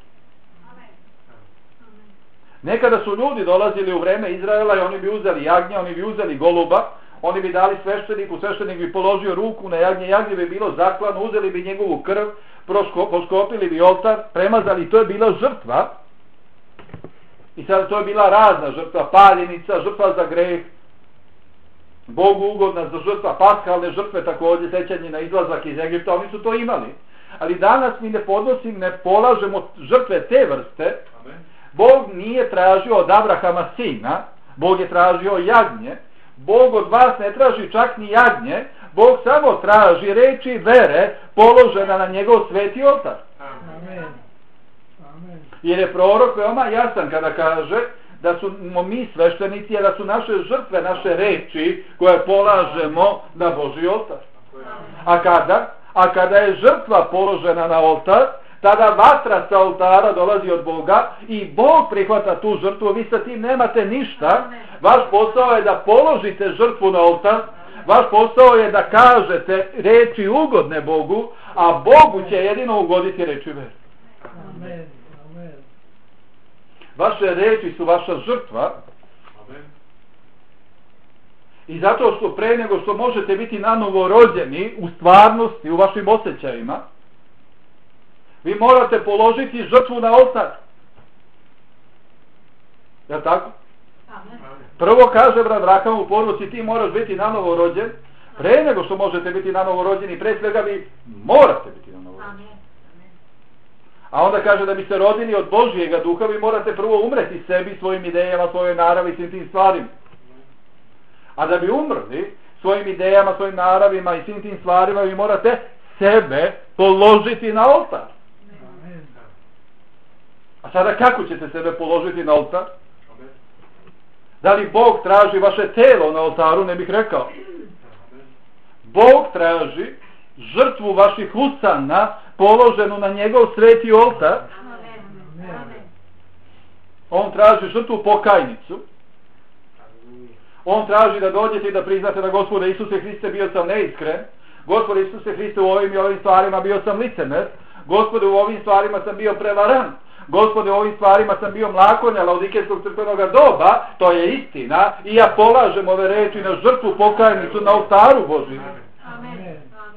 Nekada su ljudi dolazili u vreme Izraela i oni bi uzeli jagnja, oni bi uzeli goluba, oni bi dali svešteniku, sveštenik bi položio ruku na jagnje, jagnje bi bilo zaklano, uzeli bi njegovu krv, poškopili bi oltar, premazali, to je bila žrtva. I sada to je bila razna žrtva, paljenica, žrtva za greh, Bogu ugodna za žrtva, paskalne žrtve također, sećanje na izlazak iz Egipta, oni su to imali. Ali danas mi ne polažemo žrtve te vrste. Bog nije tražio od Abrahama sina, Bog je tražio jagnje, Bog od vas ne traži čak ni jagnje, Bog samo traži reči vere položena na njegov sveti oltar. Amen. Jer je prorok veoma jasan kada kaže da smo mi sveštenici, da su naše žrtve, naše reči koje polažemo na Božji oltar. A kada je žrtva položena na oltar, tada vatra sa oltara dolazi od Boga i Bog prihvata tu žrtvu, vi sa tim nemate ništa. Vaš posao je da položite žrtvu na oltar, Vaš posao je da kažete reči ugodne Bogu, a Bogu će jedino ugoditi reči vere. Amen. Amen. Vaše reči su vaša žrtva. Amen. I zato što pre nego što možete biti nanovo rođeni u stvarnosti, u vašim osjećajima, vi morate položiti žrtvu na oltar. Jel tako? Amen. Prvo kaže brat Raham u poruci, ti moraš biti nanovo rođen. Pre nego što možete biti nanovo rođeni, pre svega vi morate biti nanovo rođeni. A onda kaže da bi se rodili od Božjega duha, vi morate prvo umreti sebi, svojim idejama, svojoj naravi, svim tim stvarima. A da bi umrli svojim idejama, svojim naravima i svim tim stvarima, vi morate sebe položiti na oltar. Amen. A sada kako ćete sebe položiti na oltar? Da li Bog traži vaše telo na oltaru? Ne bih rekao. Bog traži žrtvu vaših usana položenu na njegov sveti oltar. On traži žrtvu pokajnicu. On traži da dođete i da priznate da Gospode Isuse Hriste bio sam neiskren. Gospode Isuse Hriste u ovim i ovim stvarima bio sam licemer. Gospode u ovim stvarima sam bio prevaran. Gospode u ovim stvarima sam bio mlakonja Laodikelskog crkvenog doba. To je istina. I ja polažem ove reči na žrtvu pokajnicu na oltaru Božjem. Amen.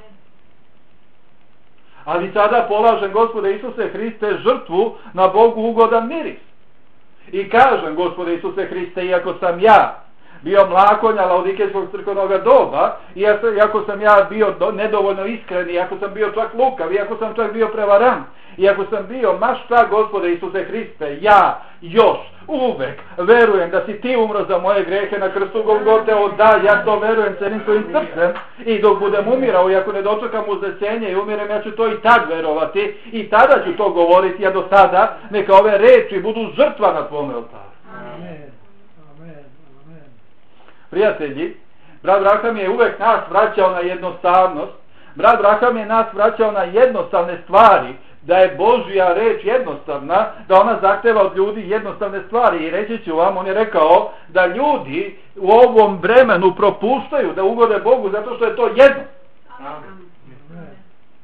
Ali sada polažem Gospode Isuse Hriste žrtvu na Bogu ugodan miris. I kažem Gospode Isuse Hriste, iako sam ja bio mlakonja Laodikelskog crkvenog doba, iako sam ja bio nedovoljno iskren, iako sam bio čak lukav, iako sam čak bio prevaran, iako sam bio ma šta Gospode Isuse Hriste, ja još uvek verujem da si ti umro za moje grehe na krstu Golgote. Da, ja to verujem celim svojim srcem i dok budem umirao, i ako ne dočekam uznesenje i umirem, ja ću to i tad verovati i tada ću to govoriti, a do sada neka ove reči budu žrtva na tvome oltaru. Amen. Amen. Amen. Prijatelji, brat Raham je uvek nas vraćao na jednostavnost. Brat Raham je nas vraćao na jednostavne stvari, da je Božja reč jednostavna, da ona zahteva od ljudi jednostavne stvari. I reći ću vam, on je rekao da ljudi u ovom vremenu propuštaju da ugode Bogu zato što je to jednostavno. Amen.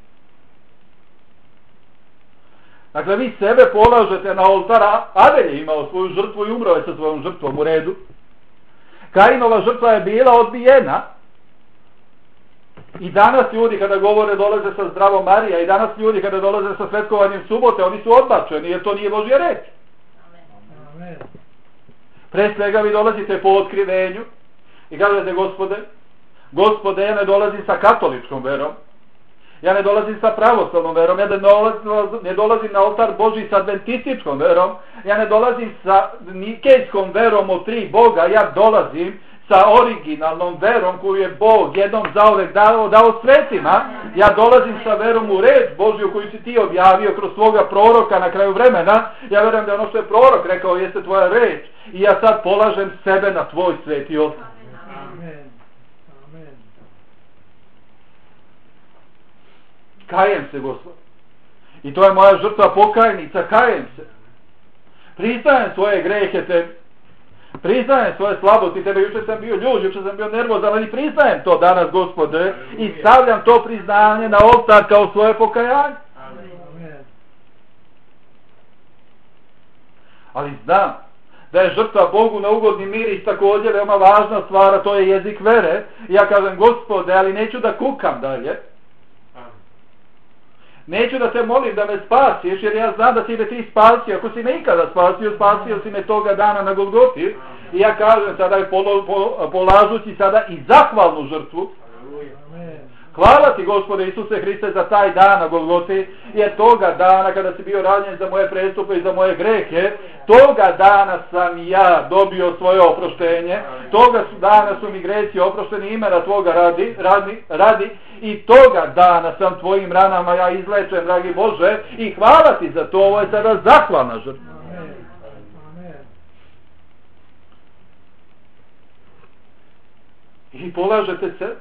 Dakle, vi sebe polažete na oltar. Abel je imao svoju žrtvu i umro je sa svojom žrtvom, u redu. Kainova žrtva je bila odbijena. I danas ljudi kada govore dolaze sa zdravom Marija, i danas ljudi kada dolaze sa svetkovanjem subote, oni su odbačeni jer to nije Božja reč. Amen. Pre svega vi dolazite po otkrivenju i kažete Gospode, ja ne dolazim sa katoličkom verom, ja ne dolazim sa pravoslavnom verom, ja ne dolazim na oltar Božji sa adventističkom verom, ja ne dolazim sa nikejskom verom o 3 Boga, ja dolazim sa originalnom verom koju je Bog jednom zauvek dao svetima. Ja dolazim sa verom u reč Božju koju si ti objavio kroz svoga proroka na kraju vremena. Ja verujem da ono što je prorok rekao jeste tvoja reč. I ja sad polažem sebe na tvoj sveti oltar. Amen. Amen. Kajem se, Gospod. I to je moja žrtva pokajnica, kajem se. Priznajem svoje grehe tebi. Priznajem svoje slabosti tebe, jučer sam bio ljuž, jučer sam bio nervozan, ali priznajem to danas, Gospode, i stavljam to priznanje na oltar kao svoje pokajanje. Amen. Ali znam da je žrtva Bogu na ugodni miris također veoma važna stvar, a to je jezik vere. I ja kažem, Gospode, ali neću da kukam dalje. Neću da te molim da me spasiš, jer ja znam da si me ti spasio. Ako si me ikada spasio si me toga dana na Golgoti. I ja kažem sada, polažući sada i zahvalnu žrtvu. Amen. Hvala ti, Gospode Isuse Hriste, za taj dan na Golgoti, jer toga dana kada si bio ranjen za moje prestupe i za moje grehe, toga dana sam ja dobio svoje oproštenje, toga dana su mi gresi oprošteni imena tvoga radi i toga dana sam tvojim ranama ja izlečen, dragi Bože, i hvala ti za to. Ovo je sada zahvalna žrtva. Amen. Amen. I polažete se.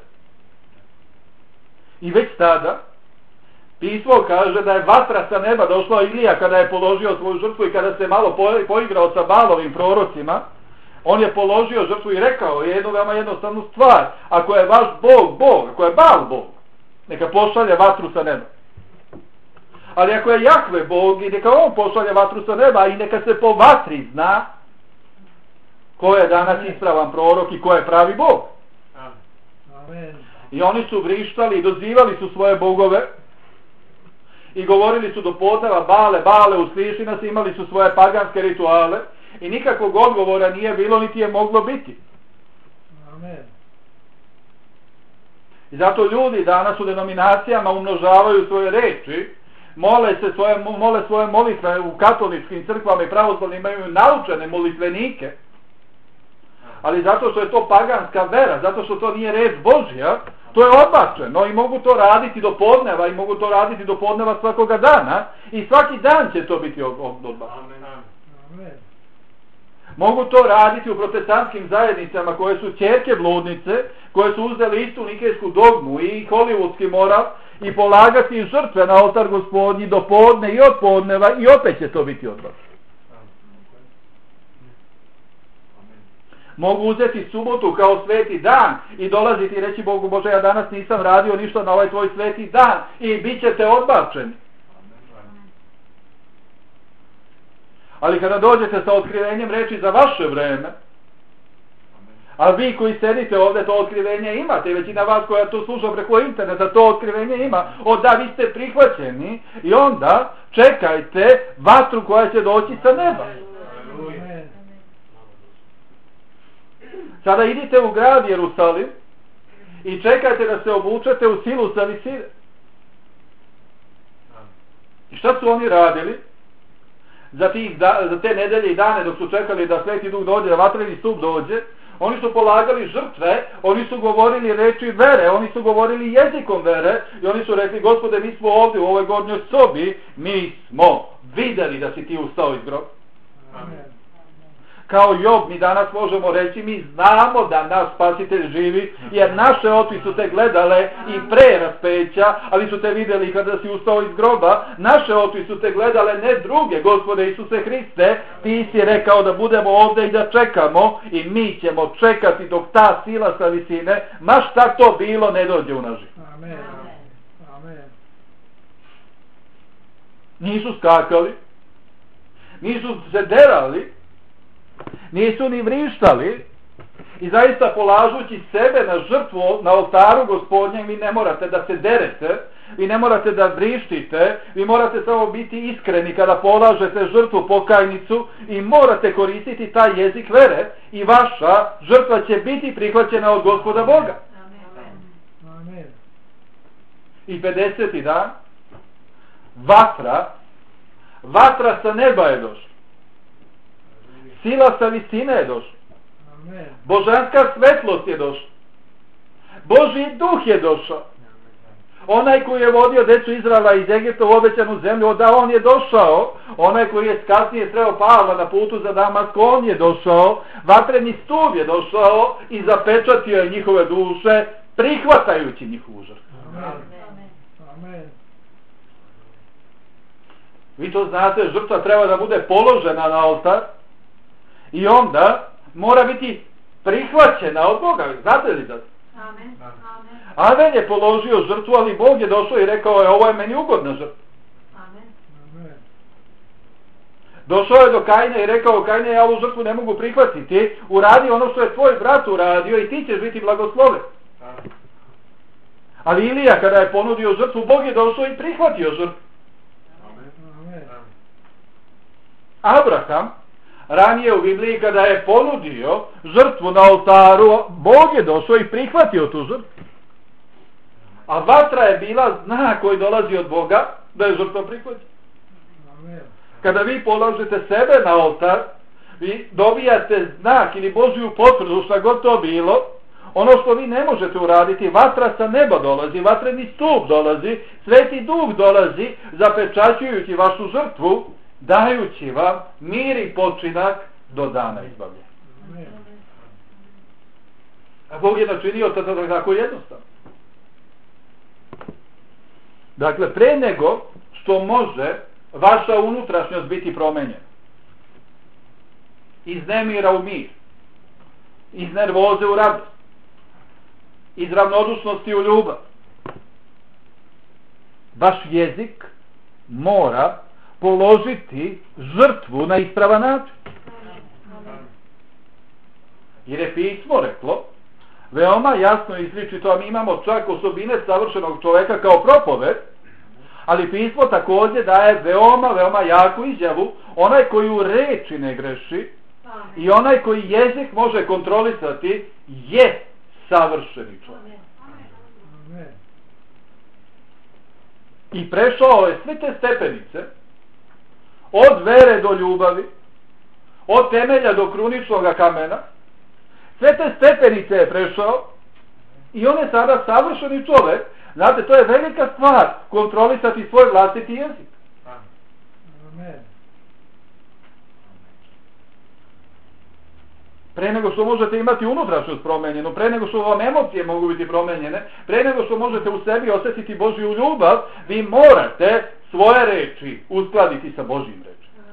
I već tada pismo kaže da je vatra sa neba došla Ilija kada je položio svoju žrtvu i kada se malo poigrao sa Balovim prorocima. On je položio žrtvu i rekao jednu veoma jednostavnu stvar. Ako je vaš Bog Bog, ako je Baal Bog, neka pošalje vatru sa neba. Ali ako je Jahve Bog, i neka on pošalje vatru sa neba i neka se po vatri zna ko je danas ispravan prorok i ko je pravi Bog. Amen. I oni su vrištali i dozivali su svoje bogove i govorili su do podneva: Bale, Bale, usliši nas, imali su svoje paganske rituale i nikakvog odgovora nije bilo niti je moglo biti. Amen. I zato ljudi danas u denominacijama umnožavaju svoje reči, mole svoje molitve u katoličkim crkvama i pravoslavnim, imaju naučene molitvenike, ali zato što je to paganska vera, zato što to nije reč Božja, to je odbačeno i mogu to raditi do podneva i mogu to raditi do podneva svakoga dana i svaki dan će to biti odbačeno. Amen. Mogu to raditi u protestantskim zajednicama koje su ćerke bludnice, koje su uzeli istu nikejsku dogmu i hollywoodski moral i polagati žrtve na oltar Gospodnji do podne i od podneva i opet će to biti odbačeno. Mogu uzeti subotu kao sveti dan i dolaziti i reći Bogu: Bože, ja danas nisam radio ništa na ovaj tvoj sveti dan, i bit ćete odbačeni. Ali kada dođete sa otkrivenjem reči za vaše vreme, a vi koji sedite ovdje to otkrivenje imate, i većina vas koja to sluša preko interneta to otkrivenje ima, da, vi ste prihvaćeni, i onda čekajte vatru koja će doći sa neba. Amen. Sada idite u grad Jerusalim i čekajte da se obučete u silu sa visine. I šta su oni radili za te nedelje i dane dok su čekali da Sveti Duh dođe, da vatreni stup dođe? Oni su polagali žrtve, oni su govorili reči vere, oni su govorili jezikom vere i oni su rekli: Gospode, mi smo ovdje u ovoj gornjoj sobi, mi smo vidjeli da si ti ustao iz groba. Amen. Kao Job, mi danas možemo reći: mi znamo da naš Spasitelj živi, jer naše oči su te gledale i pre raspeća, ali su te vidjeli kada si ustao iz groba. Naše oči su te gledale, ne druge, Gospode Isuse Hriste, ti si rekao da budemo ovdje i da čekamo, i mi ćemo čekati dok ta sila sa visine, ma šta to bilo, ne dođe u naš život. Amen. Amen. Nisu skakali, nisu se derali, nisu ni vrištali, i zaista polažući sebe na žrtvu na oltaru Gospodnjem, vi ne morate da se derete, vi ne morate da vrištite, vi morate samo biti iskreni kada polažete žrtvu, pokajnicu, i morate koristiti taj jezik vere, i vaša žrtva će biti prihvaćena od Gospoda Boga. Amen. I 50. dan vatra sa neba je došla. Sila sa visine je došla. Amen. Božanska svetlost je došla. Božji duh je došao. Onaj koji je vodio decu Izraela iz Egipta u obećanu zemlju, da, on je došao. Onaj koji je kasnije sreo Pavla na putu za Damask, on je došao. Vatreni stup je došao i zapečatio je njihove duše, prihvatajući njihovu žrtvu. Amen. Amen. Vi to znate, žrtva treba da bude položena na oltar i onda mora biti prihvaćena od Boga. Znate li da? Amen. Aven je položio žrtvu, ali Bog je došao i rekao je: ovo je meni ugodna žrtva. Amen. Amen. Došao je do Kaina i rekao: Kaine, ja ovu žrtvu ne mogu prihvatiti, uradi ono što je tvoj brat uradio i ti ćeš biti blagosloven. Ali Ilija, kada je ponudio žrtvu, Bog je došao i prihvatio žrtvu. Amen. Abraham, ranije u Bibliji, kada je ponudio žrtvu na oltaru, Bog je došao i prihvatio tu žrtvu. A vatra je bila znak koji dolazi od Boga da je žrtva prihvaćena. Amen. Kada vi polažete sebe na oltar, vi dobijate znak ili Božju potvrdu, šta god to bilo. Ono što vi ne možete uraditi, vatra sa neba dolazi, vatreni stup dolazi, Sveti Duh dolazi, zapečaćujući vašu žrtvu, dajući vam mir i počinak do dana izbavljenja. Amen. A Bog je načinio to tako jednostavno. Dakle, pre nego što može vaša unutrašnjost biti promenjena iz nemira u mir, iz nervoze u radost, iz ravnodušnosti u ljubav. Vaš jezik mora položiti žrtvu na ispravan način. Jer je pismo reklo, veoma jasno izričito, a mi imamo čak osobine savršenog čoveka kao propoved, ali pismo također daje veoma jaku izjavu, onaj koji u reči ne greši i onaj koji jezik može kontrolisati je savršeni čovjek. I prešao je sve te stepenice, od vere do ljubavi, od temelja do kruničnog kamena, sve te stepenice je prešao i on je sada savršeni čovjek. Znate, to je velika stvar, kontrolisati svoj vlastiti jezik. Amen. Pre nego što možete imati unutrašnjost promenjenu, pre nego što vam emocije mogu biti promenjene, pre nego što možete u sebi osjetiti Božju ljubav, vi morate svoje reči uskladiti sa Božjim rečima.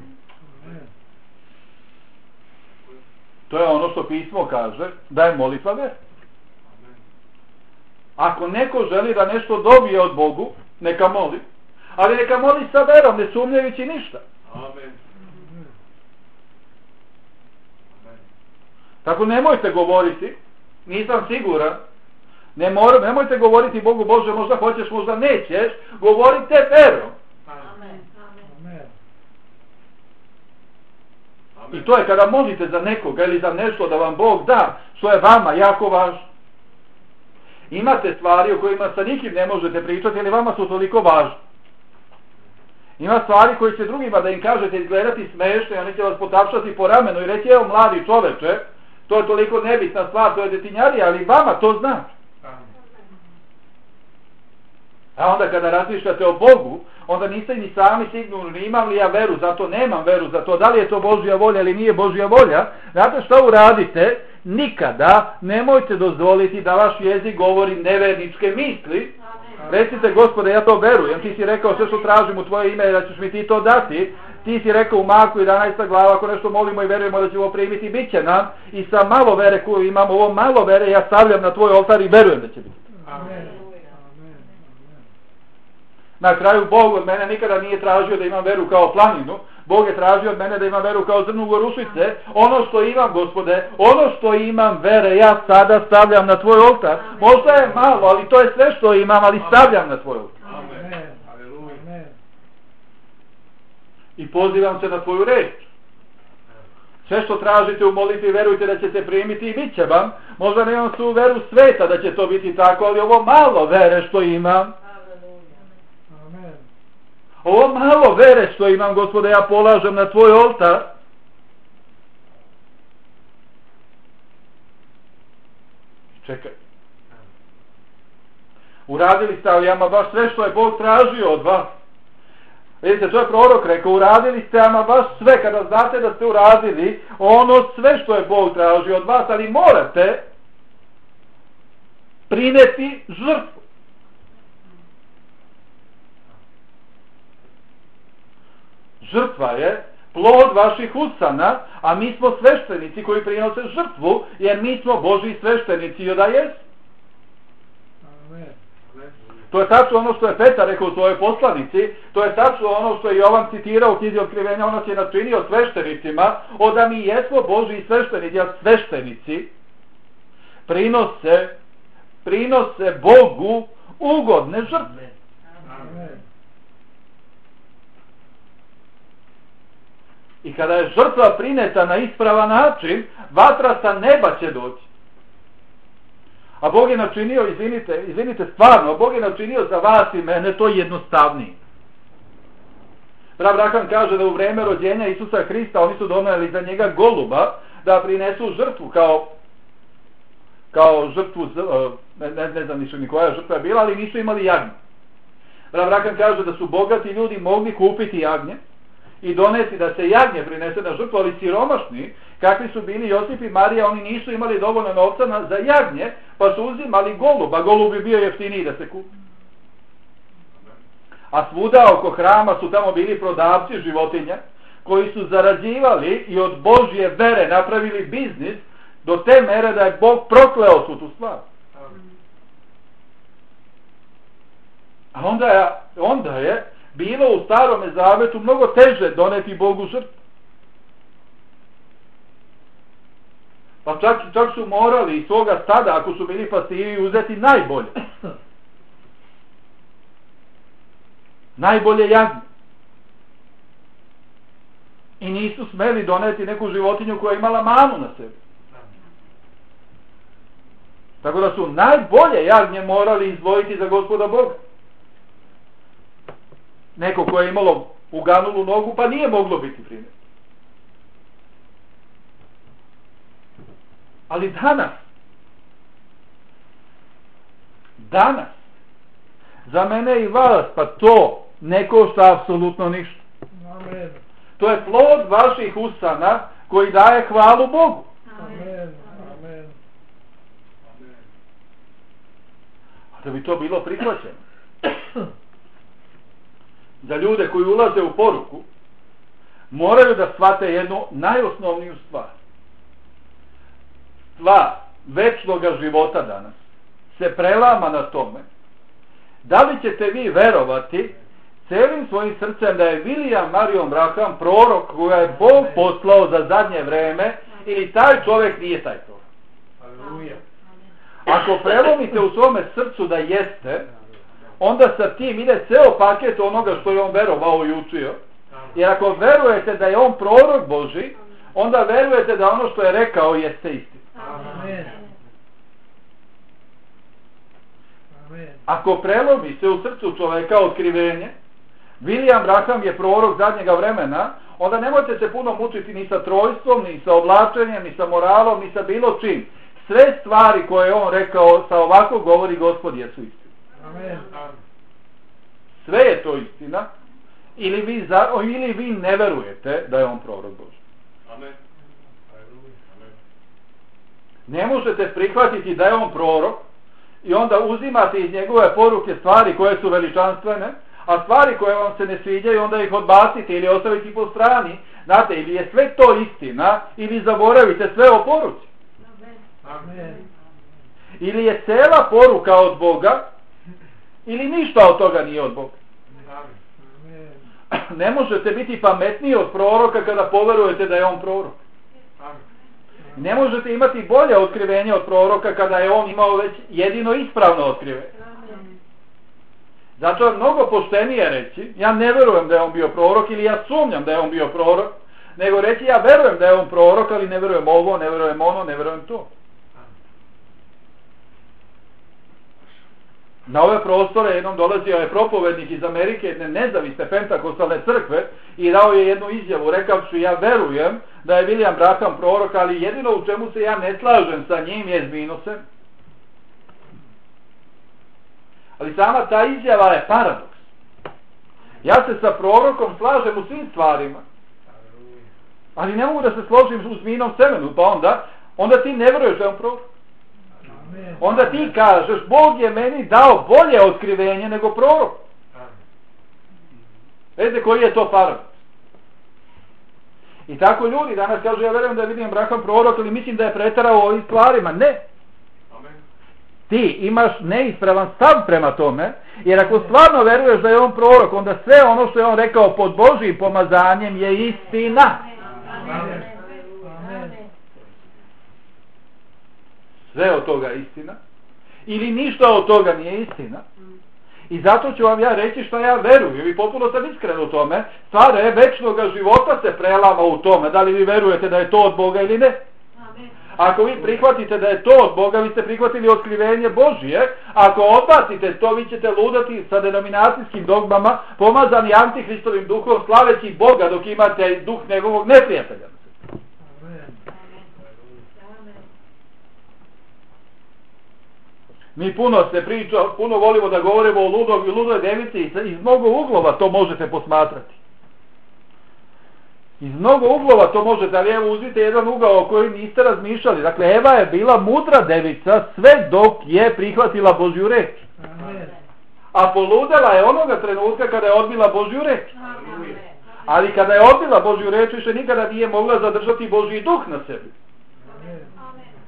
To je ono što pismo kaže, da je molitva vera. Ako neko želi da nešto dobije od Bogu, neka moli, ali neka moli sa verom, ne sumnjajući ništa. Amen. Tako nemojte govoriti, nisam siguran, nemojte govoriti Bogu, Bože, možda hoćeš, možda nećeš, govorite verom. Amen. I to je kada molite za nekoga ili za nešto da vam Bog da, što je vama jako važno. Imate stvari o kojima sa nikim ne možete pričati, ali vama su toliko važne. Ima stvari koje će drugima da im kažete izgledati smešno i oni će vas potapšati po ramenu i reći, evo mladi čoveče, to je toliko nebitna stvar, to je detinjarija, ali vama to znači. A onda kada razmišljate o Bogu, onda niste ni sami sigurni, imam li ja veru, zato nemam veru, zato da li je to Božja volja ili nije Božja volja. Znate šta uradite? Nikada nemojte dozvoliti da vaš jezik govori neverničke misli. Recite, Gospode, ja to verujem, ti si rekao sve što tražim u tvoje ime da ćeš mi ti to dati. Ti si rekao u Marku 11. glava, ako nešto molimo i verujemo da ćemo primiti, bit će nam. I sa malo vere koju imamo, ovo malo vere ja stavljam na tvoj oltar i verujem da će biti. Amen. Na kraju Bog od mene nikada nije tražio da imam veru kao planinu. Bog je tražio od mene da imam veru kao zrnu gorušice. Ono što imam, Gospode, ono što imam vere, ja sada stavljam na tvoj oltar. Možda je malo, ali to je sve što imam, ali stavljam na tvoj oltar. Amen. Amen. I pozivam se na tvoju reč. Sve što tražite u molitvi, verujte da ćete primiti i bit će vam. Možda nemam svu veru sveta da će to biti tako, ali ovo malo vere što imam, ovo malo vere što imam, Gospode, ja polažem na tvoj oltar. Čekaj. Uradili ste, ali ama baš sve što je Bog tražio od vas. Vidite, to je prorok rekao, uradili ste ama baš sve, kada znate da ste uradili ono sve što je Bog tražio od vas, ali morate prineti žrtvu. Žrtva je plod vaših usana, a mi smo sveštenici koji prinose žrtvu, jer mi smo Božji sveštenici, da jesu. To je tačno ono što je Petar rekao u svojoj poslanici, to je tačno ono što je Jovan citirao u knjizi Otkrivenja, ono je načinio sveštenicima, da mi jesmo Božji sveštenici, a sveštenici prinose Bogu ugodne žrtve. I kada je žrtva prineta na ispravan način, vatra sa neba će doći. A Bog je načinio, izvinite stvarno, Bog je načinio za vas i mene to jednostavnije. Rakan kaže da u vreme rođenja Isusa Hrista oni su donijeli za njega goluba da prinesu žrtvu kao žrtvu, ne znam ništa ni koja žrtva je bila, ali nisu imali jagnje. Rakan kaže da su bogati ljudi mogli kupiti jagnje i donesi da se jagnje prinese na žrtvu, ali siromašni, kakvi su bili Josip i Marija, oni nisu imali dovoljno novca za jagnje, pa su uzimali goluba. Golub bi bio jeftiniji da se kupi. A svuda oko hrama su tamo bili prodavci životinja, koji su zarađivali i od Božje vere napravili biznis, Do te mere da je Bog prokleo svu tu stvar. A onda je bilo u Starome Zavetu mnogo teže doneti Bogu žrtvu. Pa čak su morali iz svoga stada, ako su bili pastiri, uzeti najbolje. Najbolje jagnje. I nisu smeli doneti neku životinju koja je imala manu na sebi. Tako da su najbolje jagnje morali izdvojiti za Gospoda Boga. Neko koje je imalo uganulu nogu, pa nije moglo biti primjer. Ali danas, za mene i vas, pa to ne košta apsolutno ništa. Amen. To je plod vaših usana koji daje hvalu Bogu. Amen. Amen. A da bi to bilo prihvaćeno. Za ljude koji ulaze u poruku, moraju da shvate jednu najosnovniju stvar. Stvar večnoga života danas se prelama na tome da li ćete vi verovati celim svojim srcem da je William Marion Branham prorok koga je Bog poslao za zadnje vreme ili taj čovjek nije taj prorok. Aleluja. Ako prelomite u svome srcu da jeste, onda sa tim ide ceo paket onoga što je on verovao i učio. Jer ako verujete da je on prorok Božji, onda verujete da ono što je rekao jeste istina. Amen. Amen. Ako prelomi se u srcu čoveka otkrivenje, William Branham je prorok zadnjega vremena, onda nemojte se puno mučiti ni sa trojstvom, ni sa oblačenjem, ni sa moralom, ni sa bilo čim. Sve stvari koje je on rekao sa ovako govori Gospod jesu istina. Amen. Sve je to istina, ili vi ne verujete da je on prorok Božji. Amen. Ne možete prihvatiti da je on prorok i onda uzimate iz njegove poruke stvari koje su veličanstvene, a stvari koje vam se ne sviđaju onda ih odbacite ili ostavite po strani. Znate, ili je sve to istina ili zaboravite sve o poruci. Amen. Ili je cela poruka od Boga ili ništa od toga nije od Boga. Amen. Ne možete biti pametniji od proroka kada poverujete da je on prorok. Ne možete imati bolje otkrivenje od proroka kada je on imao već jedino ispravno otkrivenje. Zato je mnogo poštenije reći, ja ne verujem da je on bio prorok ili ja sumnjam da je on bio prorok, nego reći ja verujem da je on prorok, ali ne verujem ovo, ne verujem ono, ne verujem to. Na ove prostore jednom dolazio je propovednik iz Amerike, jedne nezavisne pentakostalne crkve i dao je jednu izjavu, rekavši ja verujem da je William Branham prorok, ali jedino u čemu se ja ne slažem sa njim je s minusem. Ali sama ta izjava je paradoks. Ja se sa prorokom slažem u svim stvarima, ali ne mogu da se složim uz minom semenu, pa onda ti ne veruješ da je on prorok. Onda ti kažeš, Bog je meni dao bolje otkrivenje nego prorok. Vidite koji je to paradoks. I tako ljudi danas kažu, ja verujem da je William Branham prorok, ali mislim da je preterao u ovim stvarima. Ne. Ti imaš neispravan stav prema tome, jer ako stvarno veruješ da je on prorok, onda sve ono što je on rekao pod Božjim pomazanjem je istina. Amen. Sve od toga je istina. Ili ništa od toga nije istina. I zato ću vam ja reći što ja verujem i potpuno sam iskren u tome. Stvar je večnoga života se prelama u tome. Da li vi verujete da je to od Boga ili ne? Ako vi prihvatite da je to od Boga, vi ste prihvatili otkrivenje Božije. Ako odbacite to, vi ćete ludati sa denominacijskim dogmama, pomazani antihristovim duhom, slaveći Boga dok imate duh njegovog neprijatelja. Mi puno volimo da govorimo o ludoj devici i iz mnogo uglova to možete posmatrati. Iz mnogo uglova to možete, ali evo uzmite jedan ugao o koji niste razmišljali. Dakle, Eva je bila mudra devica sve dok je prihvatila Božju reč. A poludela je onoga trenutka kada je odbila Božju reč. Ali kada je odbila Božju reč, više nikada nije mogla zadržati Božji duh na sebi.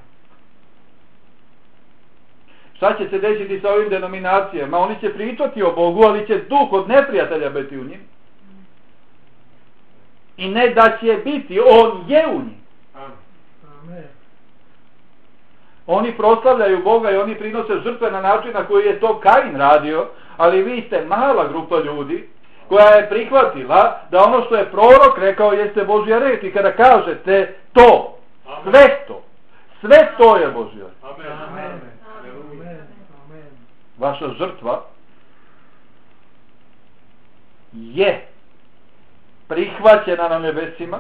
Šta će se desiti sa ovim denominacijama? Oni će pričati o Bogu, ali će duh od neprijatelja biti u njim. I ne da će biti, on je u njim. Amen. Oni proslavljaju Boga i oni prinose žrtve na način na koji je to Kain radio, ali vi ste mala grupa ljudi koja je prihvatila da ono što je prorok rekao jeste Božja reč. I kada kažete to, sve to je Božja reč. Amen. Amen. Vaša žrtva je prihvaćena na nebesima.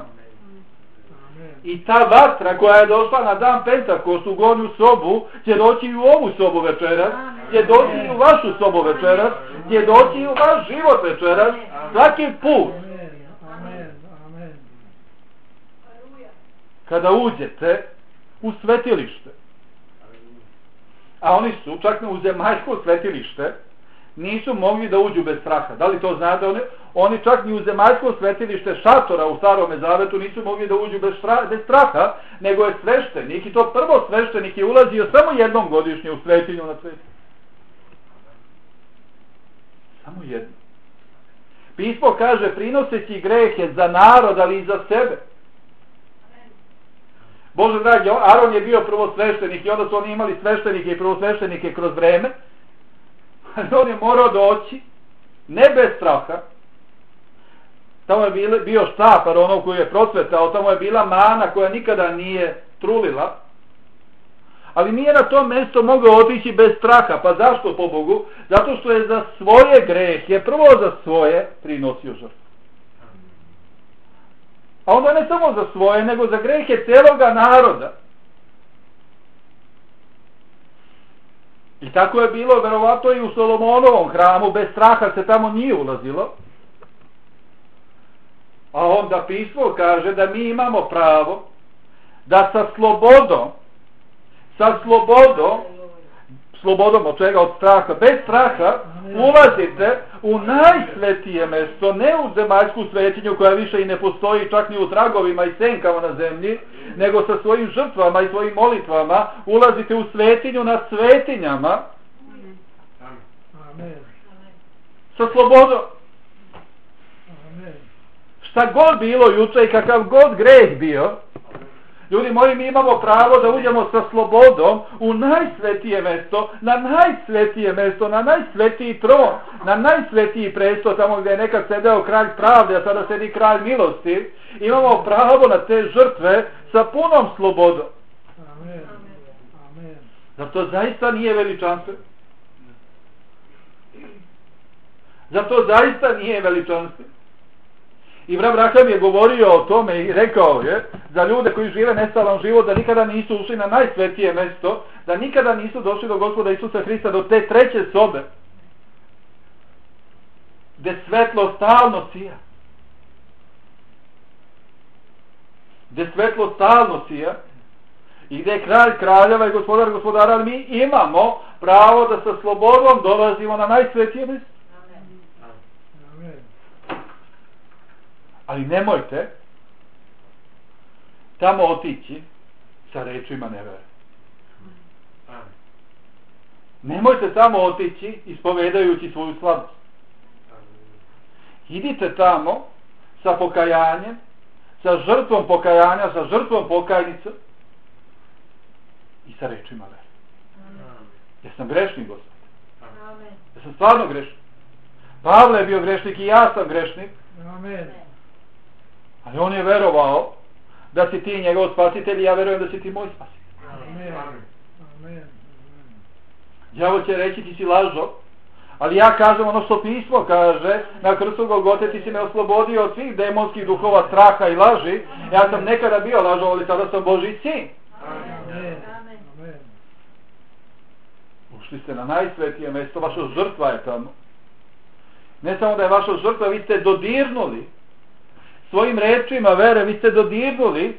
I ta vatra koja je došla na dan Pentakost u gornju sobu će doći i u ovu sobu večeras, će doći i u vašu sobu večeras, će doći i u vaš život večeras, svaki put kada uđete u svetilište. A oni su čak u zemaljsko svetilište nisu mogli da uđu bez straha. Da li to znate? Oni čak ni u zemaljsko svetilište šatora u Starome Zavetu nisu mogli da uđu bez straha, nego je sveštenik, i to prvo sveštenik je ulazio samo jednom godišnje u svetinju na svetinju. Samo jednom. Pismo kaže, prinoseći grehe za narod, ali i za sebe. Bože dragi, Aron je bio prvo sveštenik i onda su oni imali sveštenike i prvosveštenike kroz vreme. On je morao doći, ne bez straha. Tamo je bio štapar, ono koji je procvetao, tamo je bila mana koja nikada nije trulila. Ali nije na to mjesto mogao otići bez straha. Pa zašto, po Bogu? Zato što je za svoje grehe, prvo za svoje, prinosio žrtvu. A onda ne samo za svoje, nego za grehe celoga naroda. I tako je bilo verovatno i u Solomonovom hramu, bez straha se tamo nije ulazilo. A onda pismo kaže da mi imamo pravo da sa slobodom od čega? Od straha, bez straha ulazite u najsvetije mjesto, ne u zemaljsku svetinju koja više i ne postoji čak ni u tragovima i senkama na zemlji, nego sa svojim žrtvama i svojim molitvama ulazite u svetinju nad svetinjama. Amen. Sa slobodom. Amen. Šta god bilo juče i kakav god greh bio, ljudi moji, mi imamo pravo da uđemo sa slobodom u najsvetije mjesto, na najsvetiji tron, na najsvetiji presto, tamo gdje je nekad sedeo kralj pravde, a sada sedi kralj milosti. Imamo pravo na te žrtve sa punom slobodom. Amen. Amen. Zar to zaista nije veličanstveno? Zar to zaista nije veličanstveno? I brat Braham je govorio o tome i rekao je za ljude koji žive nestalan život da nikada nisu ušli na najsvetije mjesto, da nikada nisu došli do Gospoda Isusa Hrista, do te treće sobe gdje svetlo stalno sija. Gdje svetlo stalno sija i gdje je kralj kraljeva i gospodar gospodara, ali mi imamo pravo da sa slobodom dolazimo na najsvetije mjesto. Ali nemojte tamo otići sa rečima nevere. Nemojte tamo otići ispovedajući svoju slabost. Idite tamo sa pokajanjem, sa žrtvom pokajanja, sa žrtvom pokajnice i sa rečima vere. Jesam grešnik, Gospod? Jesam stvarno grešnik? Pavle je bio grešnik i ja sam grešnik. Amen. Ali on je verovao da si ti njegov spasitelj i ja verujem da si ti moj spasitelj. Amen. Amen. Đavo će reći ti si lažo, ali ja kažem ono što pismo kaže, na krstu Golgote ti si me oslobodio od svih demonskih duhova straha i laži. Ja sam nekada bio lažo, ali sada sam Božji sin. Amen. Amen. Ušli ste na najsvetije mjesto, vaša žrtva je tamo. Ne samo da je vaša žrtva, vi ste dodirnuli svojim rečima vere, vi ste dodirnuli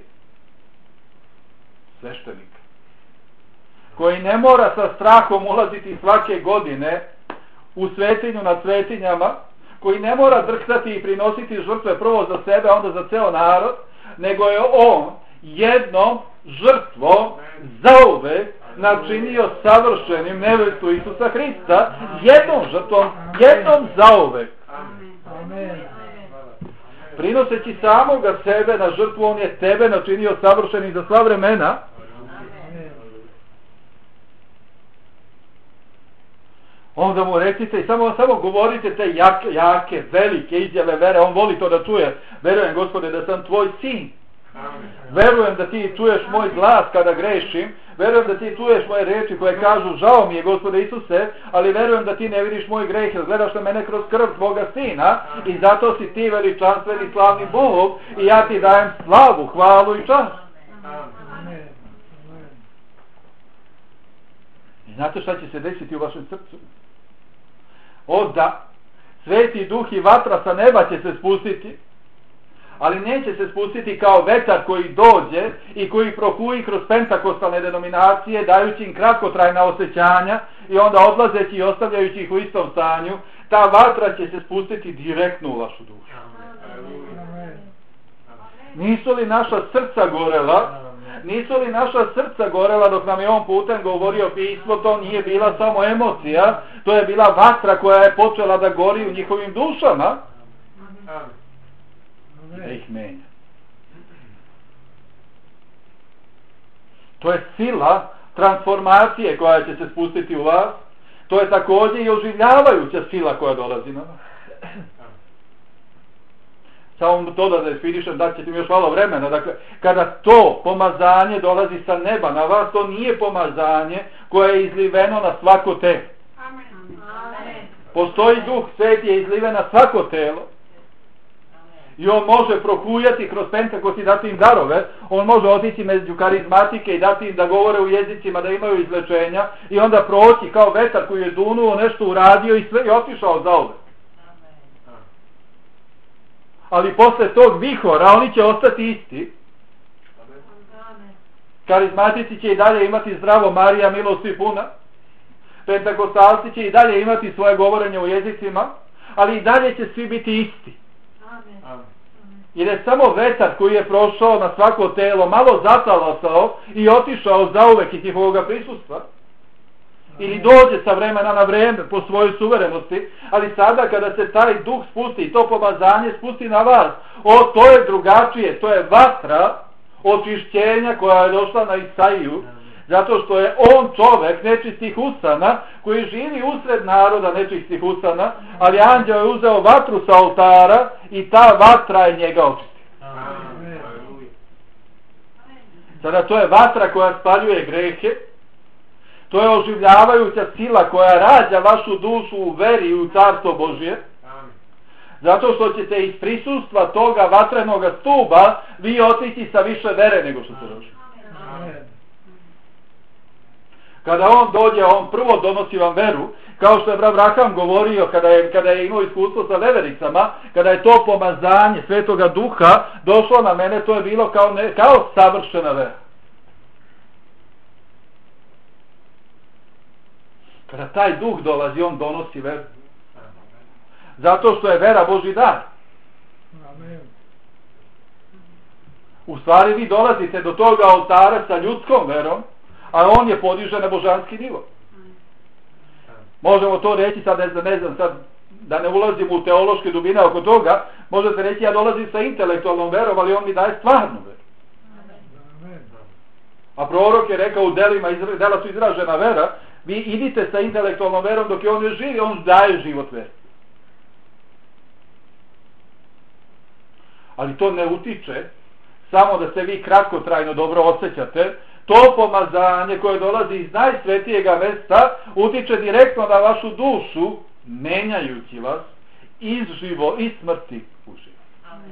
sveštenika koji ne mora sa strahom ulaziti svake godine u svetinju nad svetinjama, koji ne mora drhtati i prinositi žrtve prvo za sebe, a onda za ceo narod, nego je on jednom žrtvom zauvek načinio savršenim nevjestu Isusa Hrista jednom žrtvom, jednom zauvek. Amen. Prinoseći samoga sebe na žrtvu, on je tebe načinio savršenim za sva vremena. Onda mu recite i samo govorite te jake, velike izjave vere. On voli to da čuje. Verujem, Gospode, da sam tvoj sin. Verujem da ti čuješ moj glas kada grešim. Verujem da ti čuješ moje reči koje kažu žao mi je, Gospode Isuse, ali verujem da ti ne vidiš moj greh, jer gledaš na mene kroz krv tvoga sina i zato si ti veličanstveni slavni Bog i ja ti dajem slavu, hvalu i čast. I znate šta će se desiti u vašem srcu? Da, Sveti Duh i vatra sa neba će se spustiti, ali neće se spustiti kao vetar koji dođe i koji prokuji kroz pentakostalne denominacije, dajući im kratkotrajna osjećanja i onda odlazeći i ostavljajući ih u istom stanju. Ta vatra će se spustiti direktno u vašu dušu. Nisu li naša srca gorela? Nisu li naša srca gorela dok nam je on putem govorio pismo? To nije bila samo emocija, to je bila vatra koja je počela da gori u njihovim dušama. Da ih menja. To je sila transformacije koja će se spustiti u vas. To je također i oživljavajuća sila koja dolazi na vas. Samo to da ispitišem, da ćete mi još malo vremena. Dakle, kada to pomazanje dolazi sa neba na vas, to nije pomazanje koje je izliveno na svako telo. Postoji Duh Sveti je izliven na svako telo. I on može prokujati kroz Pentakost i dati im darove. On može otići među karizmatike i dati im da govore u jezicima, da imaju izlečenja. I onda proći kao vetar koji je dunuo, nešto uradio i sve i otišao zauvek. Ali posle tog vihora oni će ostati isti. Karizmatici će i dalje imati zdravo Marija, milosti puna. Pentakostalci će i dalje imati svoje govorenje u jezicima, ali i dalje će svi biti isti. Jer je samo vetar koji je prošao na svako telo, malo zatalasao i otišao zauvek iz njihovoga prisustva. Ili dođe sa vremena na vreme po svojoj suverenosti, ali sada kada se taj duh spusti i to pomazanje spusti na vas, to je drugačije, to je vatra očišćenja koja je došla na Isaiju, zato što je on čovek nečistih usana koji živi usred naroda nečistih usana, ali anđeo je uzeo vatru sa oltara i ta vatra je njega očistila. Sada to je vatra koja spaljuje grehe. To je oživljavajuća sila koja rađa vašu dušu u veri i u carstvo Božje. Zato što ćete iz prisustva toga vatrenog stuba vi otići sa više vere nego što ste došli. Kada on dođe, on prvo donosi vam veru, kao što je Abraham govorio kada je imao iskustvo sa vevericama, kada je to pomazanje Svetoga Duha došlo na mene, to je bilo kao savršena vera. Kada taj duh dolazi, on donosi veru. Zato što je vera Božji dar. U stvari vi dolazite do toga oltara sa ljudskom verom, a on je podiže na božanski nivo. Možemo to reći, sad ne znam, sad da ne ulazim u teološke dubine oko toga, možete reći ja dolazim sa intelektualnom verom, ali on mi daje stvarnu veru. A prorok je rekao u dela su izražena vera, vi idite sa intelektualnom verom dok je on još živi, on daje život veri. Ali to ne utiče samo da se vi kratkotrajno dobro osjećate. To pomazanje koje dolazi iz najsvetijega mesta utiče direktno na vašu dušu, menjajući vas iz smrti u život.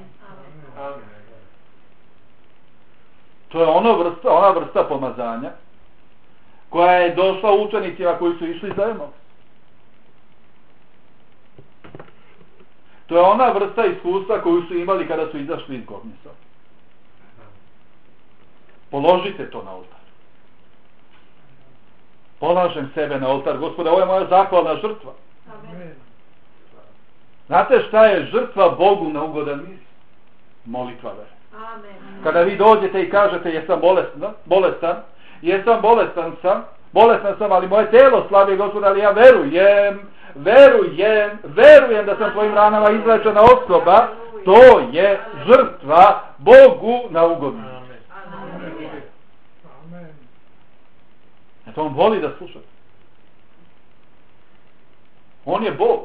To je ona vrsta pomazanja koja je došla učenicima koji su išli za Emos. To je ona vrsta iskustva koju su imali kada su izašli iz Gognjesa. Položite to na oltar. Polažem sebe na oltar. Gospode, ovo je moja zahvalna žrtva. Amen. Znate šta je žrtva Bogu na ugodan miris? Molitva vera. Kada vi dođete i kažete jesam bolestan jesam bolestan sam, ali moje telo slavi Gospod, ali ja verujem da sam tvojim ranama izlečena osoba. To je žrtva Bogu na ugodnu. Eto, on voli da sluša. On je Bog.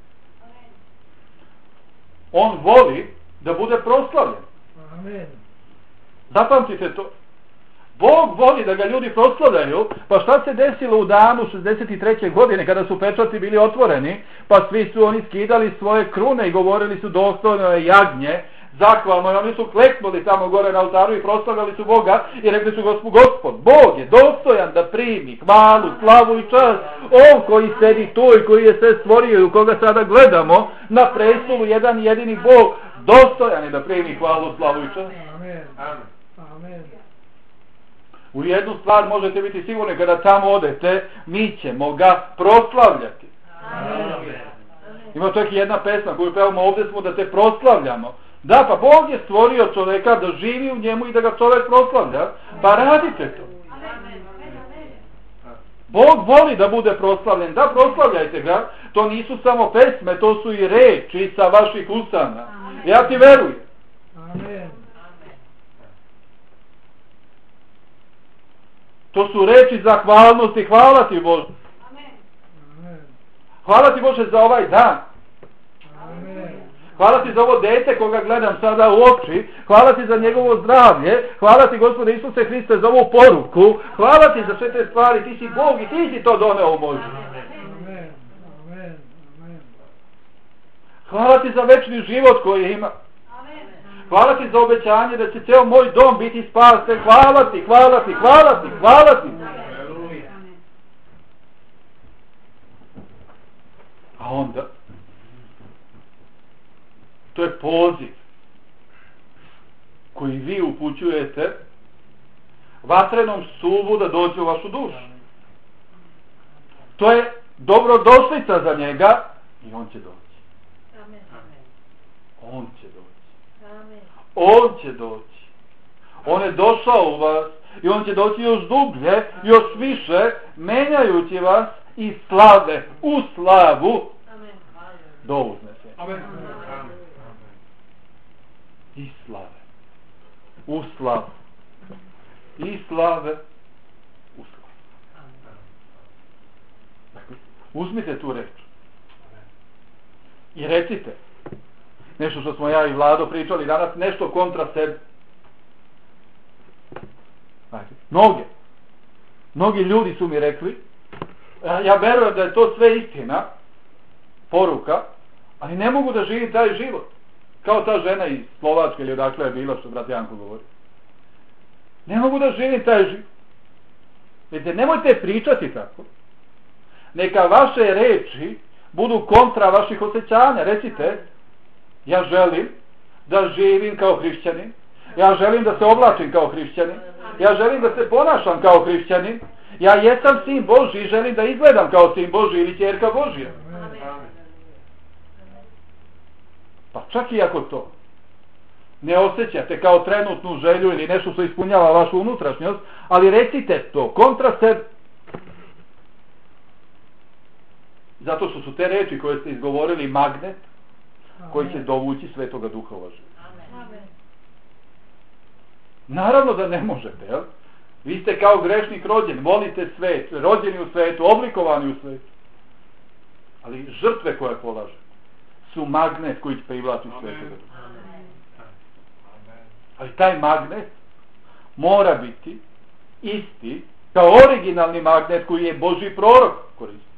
On voli da bude proslavljen. Zapamtite to. Bog voli da ga ljudi proslavljaju. Pa šta se desilo u danu 63. godine kada su pečati bili otvoreni? Pa svi su oni skidali svoje krune i govorili su dostojno je jagnje, zahvalno, i oni su kleknuli tamo gore na oltaru i proslavljali su Boga i rekli su Gospod, Bog je dostojan da primi hvalu, slavu i čast. On koji sedi tu i koji je sve stvorio i u koga sada gledamo na prestolu, jedan jedini Bog, dostojan je da primi hvalu, slavu i čast. Amen. U jednu stvar možete biti sigurni, kada tamo odete, mi ćemo ga proslavljati. Ima čak i jedna pesma koju pevamo, ovdje smo da te proslavljamo. Da, pa Bog je stvorio čovjeka da živi u njemu i da ga čovjek proslavlja. Pa radite to. Bog voli da bude proslavljen. Da, proslavljajte ga. To nisu samo pesme, to su i reči sa vaših usana. Ja ti verujem. Amen. To su reči zahvalnosti. Hvala ti Bože. Hvala ti Bože za ovaj dan. Hvala ti za ovo dete koga gledam sada u oči. Hvala ti za njegovo zdravlje. Hvala ti Gospode Isuse Hriste za ovu poruku. Hvala ti za sve te stvari. Ti si Bog i ti si to doneo u moj život. Hvala ti za večni život koji ima. Hvala ti za obećanje da će cijel moj dom biti spasen. Hvala ti. A onda, to je poziv koji vi upućujete vatrenom suvu da dođe u vašu dušu. To je dobrodošlica za njega i on će doći. On će doći. On je došao u vas i on će doći još dublje, još više, menjajući vas iz slave u slavu do uznesenja. Iz slave u slavu. Iz slave u slavu. Dakle, uzmite tu reč i recite nešto što smo ja i Vlado pričali danas, nešto kontra sebe. Mnogi ljudi su mi rekli, ja verujem da je to sve istina, poruka, ali ne mogu da živim taj život. Kao ta žena iz Slovačke ili odakle je bila, što brat Janko govori. Ne mogu da živim taj život. Vidite, nemojte pričati tako. Neka vaše reči budu kontra vaših osjećanja. Recite, ja želim da živim kao hrišćanin. Ja želim da se oblačim kao hrišćanin. Ja želim da se ponašam kao hrišćanin. Ja jesam sin Božji i želim da izgledam kao sin Božji ili ćerka Božja. Pa čak i ako to ne osjećate kao trenutnu želju ili nešto što ispunjava vašu unutrašnjost, ali recite to kontra sebe. Zato što su te reči koje ste izgovorili magnet koji će dovući Svetoga Duha u vaš život. Naravno da ne možete, jel? Vi ste kao grešnik rođen, volite svet, rođeni u svetu, oblikovani u svetu. Ali žrtve koje polaže su magnet koji privlači Svetoga Duha. Ali taj magnet mora biti isti kao originalni magnet koji je Božji prorok koristi.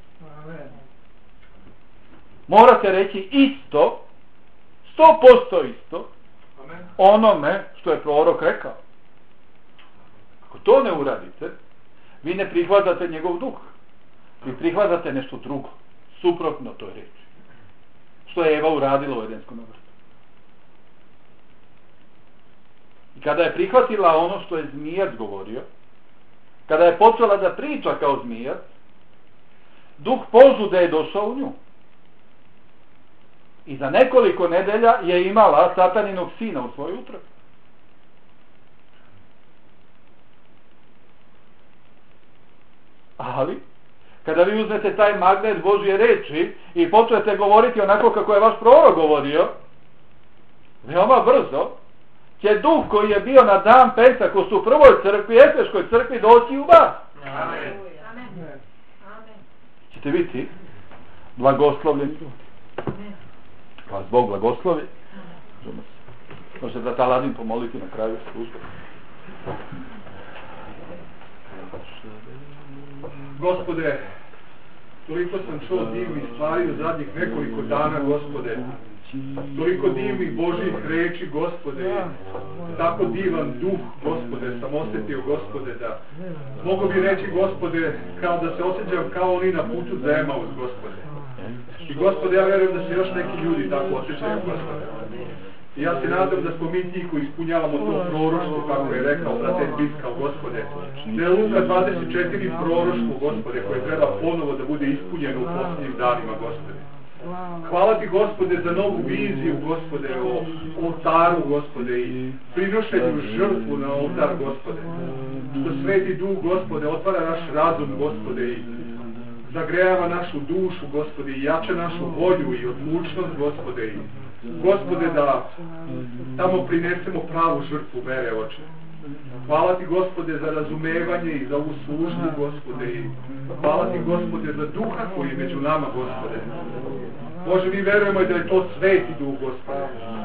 Morate reći isto, 100% isto, onome što je prorok rekao. Ako to ne uradite, vi ne prihvatate njegov duh. Vi prihvatate nešto drugo, suprotno toj reči. Što je Eva uradila u Edenskom vrtu. I kada je prihvatila ono što je zmijac govorio, kada je počela da priča kao zmijac, duh požude je došao u nju. I za nekoliko nedelja je imala sataninog sina u svojoj utrobi. Ali, kada vi uzmete taj magnet Božje reči i počnete govoriti onako kako je vaš prorok govorio, veoma brzo će duh koji je bio na dan Pentekostu u prvoj crkvi, Efeškoj crkvi, doći u vas. Amen. Ćete biti blagoslovljeni ljudi. Vas Bog blagoslovi. Možete da Aladin pomoliti na kraju službe. Gospode, toliko sam čuo divnih stvari u zadnjih nekoliko dana, Gospode. Toliko divnih Božjih reči, Gospode. Tako divan duh, Gospode, sam osjetio, Gospode, da mogu bi reći, Gospode, kao da se osjećam kao oni na putu za Emaus, Gospode. I Gospode, ja verujem da se još neki ljudi tako osjećaju, Gospode. I ja se nadam da smo mi ti koji ispunjavamo to proroštvo, kako je rekao brate Biskal, Gospode. Da je Luka 24 proroštvo, Gospode, koje treba ponovo da bude ispunjeno u posljednjim danima, Gospode. Hvala ti, Gospode, za novu viziju, Gospode, o oltaru, Gospode, i prinošenju žrtvu na oltar, Gospode. Što Sveti Duh, Gospode, otvara naš razum, Gospode, i zagrejava našu dušu, Gospode, i jača našu volju i odlučnost, Gospode, i Gospode, da tamo prinesemo pravu žrtvu vere, Oče. Hvala ti, Gospode, za razumevanje i za ovu službu, Gospode, i hvala ti, Gospode, za duha koji je među nama, Gospode. Bože, mi verujemo da je to Sveti Duh, Gospode.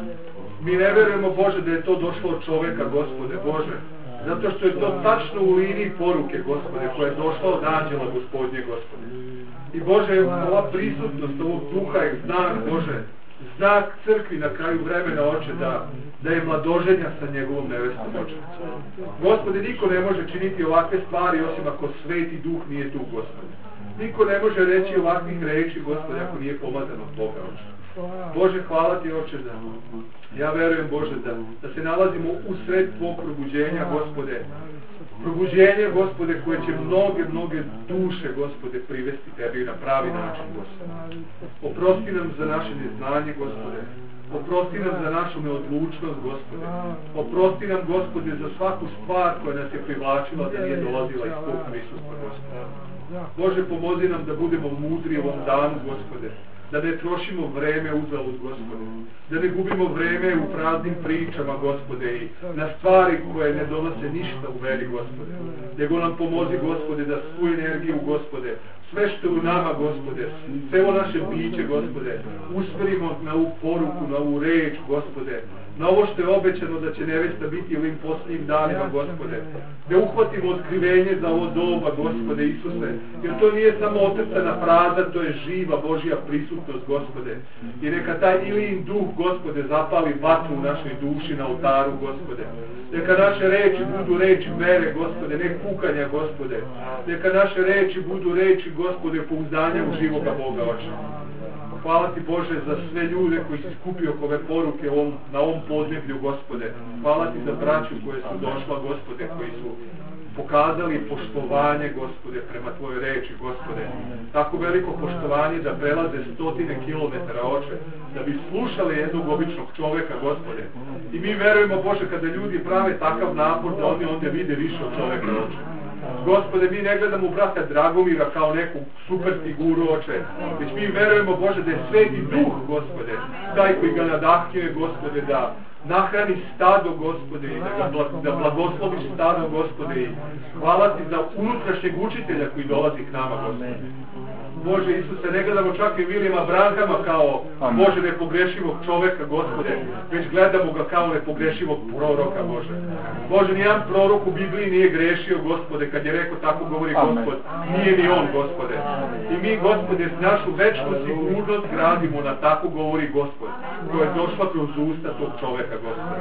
Mi ne verujemo, Bože, da je to došlo od čoveka, Gospode, Bože. Zato što je to tačno u liniji poruke, Gospode, koja je došla od anđela Gospodnje, Gospode. I Bože, ova prisutnost ovog duha je znak, Bože, znak crkvi na kraju vremena, Oče, da je mladoženja sa njegovom nevestom, Oče. Gospode, niko ne može činiti ovakve stvari osim ako Sveti Duh nije tu, Gospode. Niko ne može reći ovakvih reči, Gospode, ako nije pomazan od Boga, Oče. Bože, hvala ti, Oče, da ja verujem, Bože, da se nalazimo u sred tvog probuđenja, Gospode. Probuđenje, Gospode, koje će mnoge duše, Gospode, privesti tebi na pravi način, Gospode. Oprosti nam za naše neznanje, Gospode. Oprosti nam za našu neodlučnost, Gospode. Oprosti nam, Gospode, za svaku stvar koja nas je privlačila da nije dolazila iz tvog prisustva, Gospode. Bože, pomozi nam da budemo mudri ovom danu, Gospode. Da ne trošimo vreme uzalud, Gospode. Da ne gubimo vreme u praznim pričama, Gospode, i na stvari koje ne donose ništa u veri, Gospode. Nego nam pomozi, Gospode, da svu energiju, Gospode, sve što je u nama, Gospode, sve naše biće, Gospode, usmerimo na ovu poruku, na ovu reč, Gospode, na ovo što je obećano da će nevesta biti u ovim posljednjim danima, Gospode. Da uhvatimo otkrivenje za ovo doba, Gospode Isuse, jer to nije samo otrcana fraza, to je živa Božja prisutnost, Gospode. I neka taj Ilijin duh, Gospode, zapali vatru u našoj duši na oltaru, Gospode. Neka naše reči budu reči vere, Gospode, ne kukanja, Gospode. Neka naše reči budu reči, Gospode, pouzdanja u živoga Boga, Oče. Hvala ti, Bože, za sve ljude koji si skupio ove poruke na ovom podneblju, Gospode. Hvala ti za braću koje su došla, Gospode, koji su pokazali poštovanje, Gospode, prema tvojoj reči, Gospode. Tako veliko poštovanje da prelaze 100 kilometara, Oče, da bi slušali jednog običnog čoveka, Gospode. I mi verujemo, Bože, kada ljudi prave takav napor da oni onda vide više od čoveka, Oče. Gospode, mi ne gledamo brata Dragomira kao neku super figuru, Oče, već mi verujemo, Bože, da je Sveti Duh, Gospode, taj koji ga nadahnjuje, Gospode, da nahrani stado, Gospode, i da blagosloviš stado, Gospode, i hvala ti za unutrašnjeg učitelja koji dolazi k nama, Gospode. Bože Isuse, ne gledamo čak i Vilijama Brankama kao Bože nepogrešivog čoveka, Gospode, već gledamo ga kao nepogrešivog proroka, Bože. Bože, nijedan prorok u Bibliji nije grešio, Gospode, kad je rekao tako govori Gospod, nije ni on, Gospode. I mi, Gospode, našu večnu sigurnost gradimo na tako govori Gospod, koja je došla kroz usta tog čoveka, Gospode.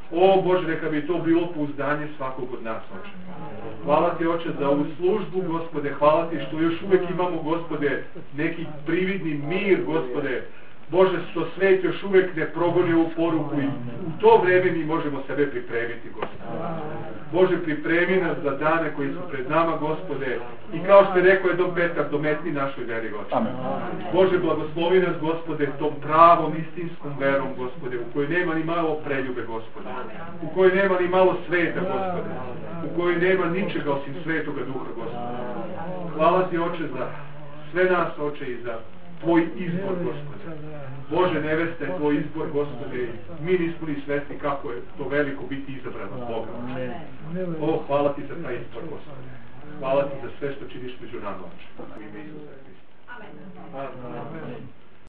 O Bože, neka bi to bilo pouzdanje svakog od nas, Oče. Hvala ti, Oče, za ovu službu, Gospode, hvala ti što još uvijek imamo, Gospode, neki prividni mir, Gospode. Bože, što svet još uvijek ne progoni ovu poruku i u to vreme mi možemo sebe pripremiti, Gospode. Bože, pripremi nas za dane koji su pred nama, Gospode, i kao što je rekao Jedom Petar, dometni našoj veri, Gospode. Bože, blagoslovi nas, Gospode, tom pravom, istinskom verom, Gospode, u kojoj nema ni malo preljube, Gospode, u kojoj nema ni malo sveta, Gospode, u kojoj nema ničega osim Svetoga Duha, Gospode. Hvala ti, Oče, za sve nas, Oče, i za tvoj izbor, Gospode. Bože, neveste, tvoj izbor, Gospode, mi nismo ni svesni kako je to veliko biti izabran od Boga, Oče. O, hvala ti za taj izbor, Gospode. Hvala ti za sve što činiš među nama, Oče. U ime Isusa Hrista. Amen.